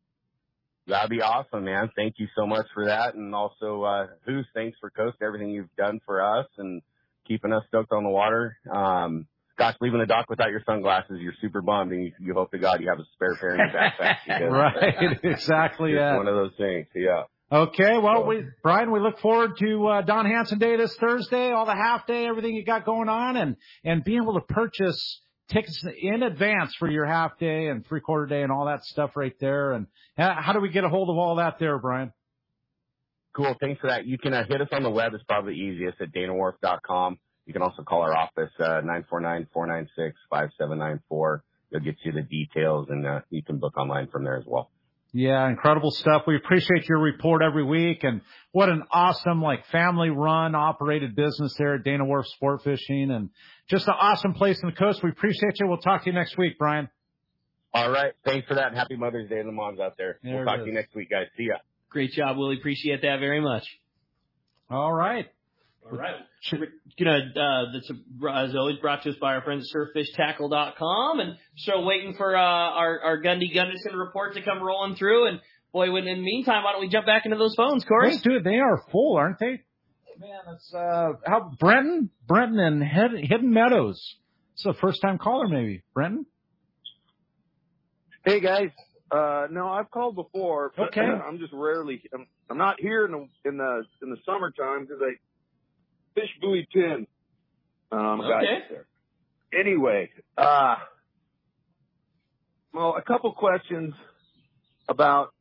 That'd be awesome, man. Thank you so much for that. And also, uh, Who's, thanks for Coast, everything you've done for us and keeping us stoked on the water. Um, gosh, leaving the dock without your sunglasses, you're super bummed, and you, you hope to God you have a spare pair in your backpack. Because, right, exactly. It's yeah. one of those things, yeah. Okay, well, we, Brian, we look forward to uh, Don Hanson Day this Thursday, all the half day, everything you got going on, and, and being able to purchase tickets in advance for your half day and three quarter day and all that stuff right there. And how, how do we get a hold of all that there, Brian? Cool. Thanks for that. You can uh, hit us on the web. It's probably easiest at dana wharf dot com. You can also call our office, uh, nine four nine, four nine six, five seven nine four. They'll get you the details, and uh, you can book online from there as well. Yeah, incredible stuff. We appreciate your report every week, and what an awesome, like, family-run, operated business there at Dana Wharf Sport Fishing, and just an awesome place on the coast. We appreciate you. We'll talk to you next week, Brian. All right. Thanks for that, and happy Mother's Day to the moms out there. There we'll talk to you next week, guys. See ya. Great job, Willie. Appreciate that very much. All right. All right. We're gonna, uh, that's, a, as always, brought to us by our friends at surf fish tackle dot com. And so waiting for, uh, our, our Gundy Gunderson report to come rolling through. And boy, when, in the meantime, why don't we jump back into those phones, Corey? Let's do it. They are full, aren't they? Man, it's, uh, how, Brenton? Brenton and Head, Hidden Meadows. It's a first time caller, maybe. Brenton? Hey, guys. Uh, no, I've called before. But okay. I'm just rarely, I'm, I'm not here in the, in the, in the summertime because I fish buoy pin. Um, okay. guys there. Anyway, uh, well, a couple questions about,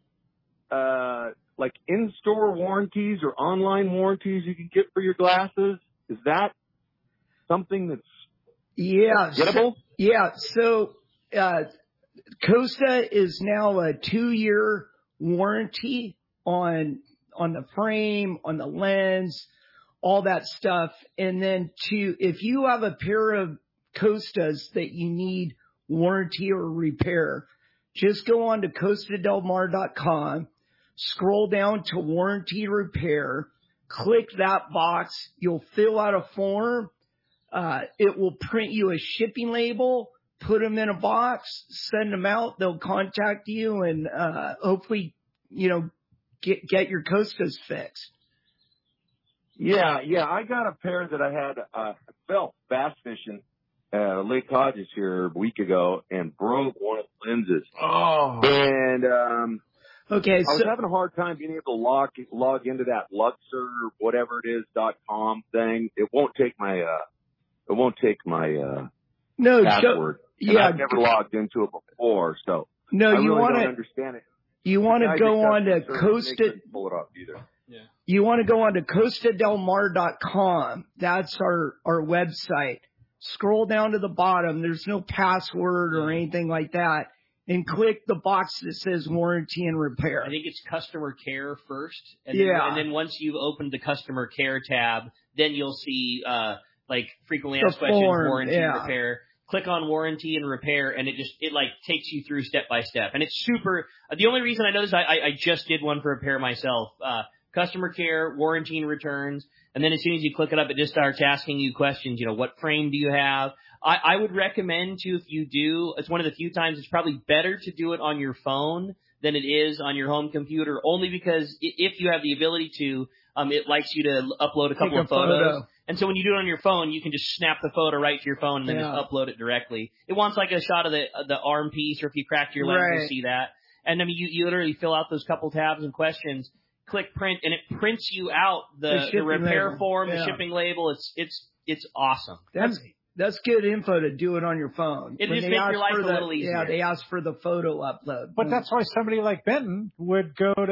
uh, like in-store warranties or online warranties you can get for your glasses. Is that something that's yeah, gettable? So, yeah. So, uh, Costa is now a two-year warranty on on the frame, on the lens, all that stuff. And then to if you have a pair of Costas that you need warranty or repair, just go on to costa del mar dot com, scroll down to warranty repair, click that box. You'll fill out a form. Uh, it will print you a shipping label. Put them in a box, send them out. They'll contact you and, uh, hopefully, you know, get, get your Costas fixed. Yeah. Yeah. I got a pair that I had, uh, fell bass fishing, uh, Lake Hodges here a week ago and broke one of the lenses. Oh. And, um, okay. I was so, having a hard time being able to log, log into that Luxor, whatever it is, dot com thing. It won't take my, uh, it won't take my, uh, no, password. So, yeah, I've never logged into it before, so no, I you really want don't to understand it. You want to go on to Costa. Pull it up either. Yeah. You want to go on to costa del mar dot com. That's our our website. Scroll down to the bottom. There's no password or anything like that, and click the box that says warranty and repair. I think it's customer care first, and yeah, then, and then once you've opened the customer care tab, then you'll see uh like frequently asked questions, warranty, yeah. repair. Click on warranty and repair, and it just, it like takes you through step by step. And it's super, uh, the only reason I know this, I, I, I just did one for a pair myself. Uh, customer care, warranty and returns. And then as soon as you click it up, it just starts asking you questions. You know, what frame do you have? I, I would recommend to, if you do, it's one of the few times it's probably better to do it on your phone than it is on your home computer, only because if you have the ability to, um, it likes you to upload a couple Take a of photos. photo. And so when you do it on your phone, you can just snap the photo right to your phone and then yeah. just upload it directly. It wants like a shot of the the arm piece, or if you cracked your lens, right. you'll see that. And I mean, you, you literally fill out those couple tabs and questions, click print, and it prints you out the, the, the repair label. form, yeah. the shipping label. It's it's it's awesome. That's that's good info to do it on your phone. It when just they makes ask your life for a the, little easier. Yeah, they ask for the photo upload. But that's why somebody like Benton would go to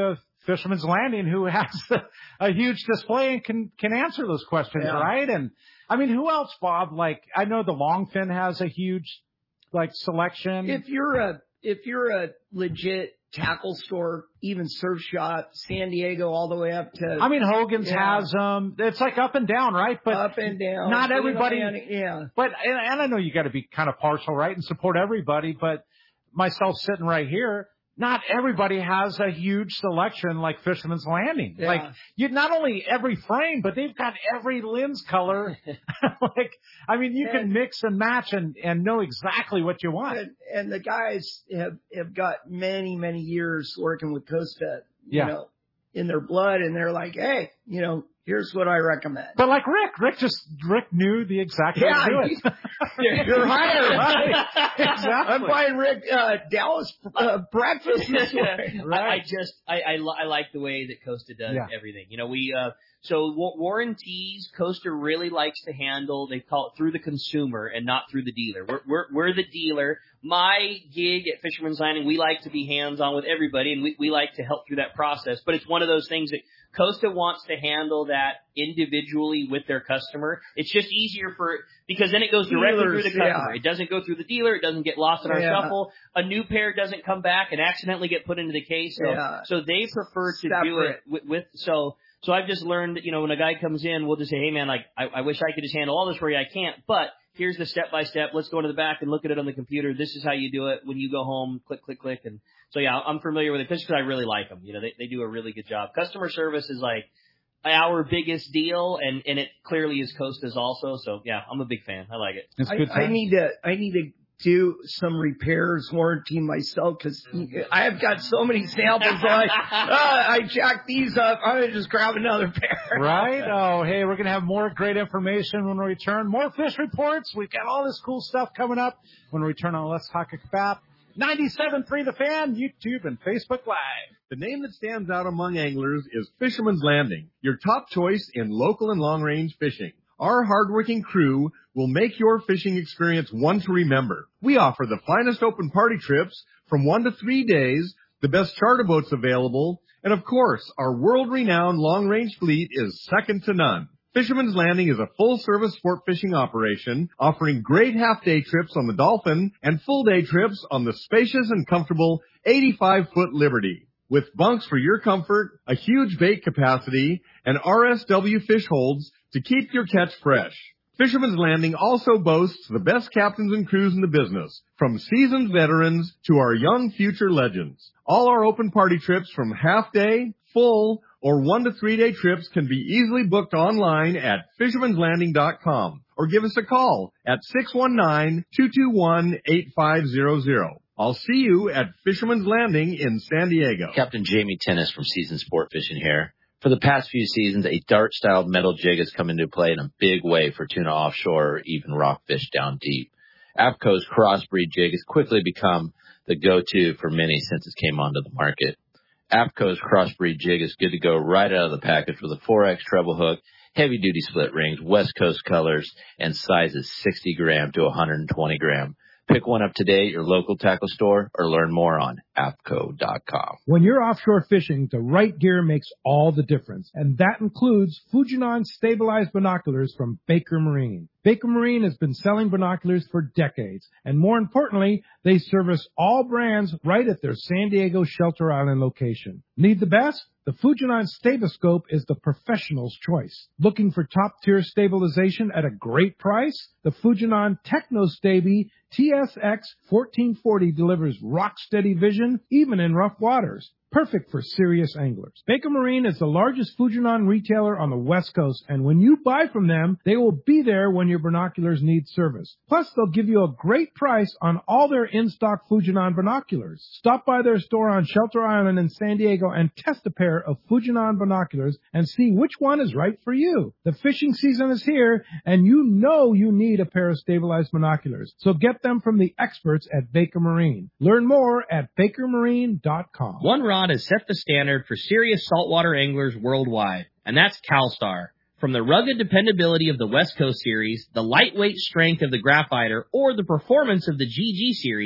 Fisherman's Landing, who has a, a huge display and can can answer those questions, Yeah. right? And I mean, who else, Bob? Like, I know the Longfin has a huge like selection. If you're a if you're a legit tackle store, even surf shop, San Diego all the way up to. I mean, Hogan's yeah. has them. It's like up and down, right? But up and down. Not everybody. Yeah. But and, and I know you got to be kind of partial, right, and support everybody. But myself sitting right here, not everybody has a huge selection like Fisherman's Landing. Yeah. Like you, not only every frame, but they've got every lens color. Like, I mean, you and, can mix and match and, and know exactly what you want. And, and the guys have, have got many, many years working with Costa, you Yeah. know, in their blood. And they're like, hey, you know, here's what I recommend. But like Rick, Rick just, Rick knew the exact way Yeah, to do it. You're hired. Right. Exactly. I'm buying Rick uh, Dallas uh, breakfast this way. I, I just I I, li- I like the way that Costa does Yeah. everything. You know, we uh so wa- warranties Costa really likes to handle. They call it through the consumer and not through the dealer. We're we're we're the dealer. My gig at Fisherman's Landing, we like to be hands on with everybody, and we we like to help through that process. But it's one of those things that Costa wants to handle that individually with their customer. It's just easier for, because then it goes directly Dealers, through the customer. yeah. It doesn't go through the dealer. It doesn't get lost in our Yeah. shuffle. A new pair doesn't come back and accidentally get put into the case. So, Yeah. so they prefer to do Separate. it with, with, so, so I've just learned that, you know, when a guy comes in, we'll just say, hey man, like, I, I wish I could just handle all this for you. I can't, but here's the step by step. Let's go into the back and look at it on the computer. This is how you do it when you go home. Click, click, click. And so yeah, I'm familiar with it just because I really like them. You know, they, they do a really good job. Customer service is like our biggest deal, and, and it clearly is Costa's also. So yeah, I'm a big fan. I like it. It's good I, I need to, I need to do some repairs warranty myself because I have got so many samples. Like, uh, I jacked these up. I'm gonna just grab another pair. Right? Oh, hey, we're going to have more great information when we return. More fish reports. We've got all this cool stuff coming up when we return on Let's Talk Kebab. ninety-seven point three The Fan, YouTube, and Facebook Live. The name that stands out among anglers is Fisherman's Landing, your top choice in local and long-range fishing. Our hardworking crew will make your fishing experience one to remember. We offer the finest open party trips from one to three days, the best charter boats available, and of course, our world-renowned long-range fleet is second to none. Fisherman's Landing is a full-service sport fishing operation offering great half-day trips on the Dolphin and full-day trips on the spacious and comfortable eighty-five foot Liberty. With bunks for your comfort, a huge bait capacity, and R S W fish holds to keep your catch fresh. Fisherman's Landing also boasts the best captains and crews in the business, from seasoned veterans to our young future legends. All our open party trips from half-day, full, or one to three day trips can be easily booked online at fishermans landing dot com or give us a call at six one nine, two two one, eight five zero zero. I'll see you at Fisherman's Landing in San Diego. Captain Jamie Tennis from Seasoned Sport Fishing here. For the past few seasons, a dart-styled metal jig has come into play in a big way for tuna offshore or even rockfish down deep. APCO's Crossbreed jig has quickly become the go-to for many since it came onto the market. APCO's Crossbreed jig is good to go right out of the package with a four X treble hook, heavy-duty split rings, West Coast colors, and sizes sixty gram to one hundred twenty gram. Pick one up today at your local tackle store or learn more on apco dot com. When you're offshore fishing, the right gear makes all the difference, and that includes Fujinon stabilized binoculars from Baker Marine. Baker Marine has been selling binoculars for decades, and more importantly, they service all brands right at their San Diego Shelter Island location. Need the best? The Fujinon Staboscope is the professional's choice. Looking for top-tier stabilization at a great price? The Fujinon TechnoStabi T S X fourteen forty delivers rock-steady vision even in rough waters. Perfect for serious anglers. Baker Marine is the largest Fujinon retailer on the West Coast, and when you buy from them, they will be there when your binoculars need service. Plus, they'll give you a great price on all their in-stock Fujinon binoculars. Stop by their store on Shelter Island in San Diego and test a pair of Fujinon binoculars and see which one is right for you. The fishing season is here, and you know you need a pair of stabilized binoculars. So get them from the experts at Baker Marine. Learn more at baker marine dot com. One rod has set the standard for serious saltwater anglers worldwide, and that's CalStar. From the rugged dependability of the West Coast series, the lightweight strength of the Graphiter, or the performance of the G G series,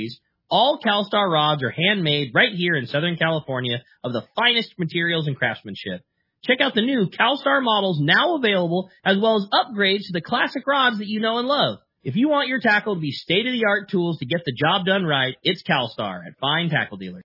All CalStar rods are handmade right here in Southern California of the finest materials and craftsmanship. Check out the new CalStar models now available, as well as upgrades to the classic rods that you know and love. If you want your tackle to be state-of-the-art tools to get the job done right, it's CalStar at Fine Tackle Dealers.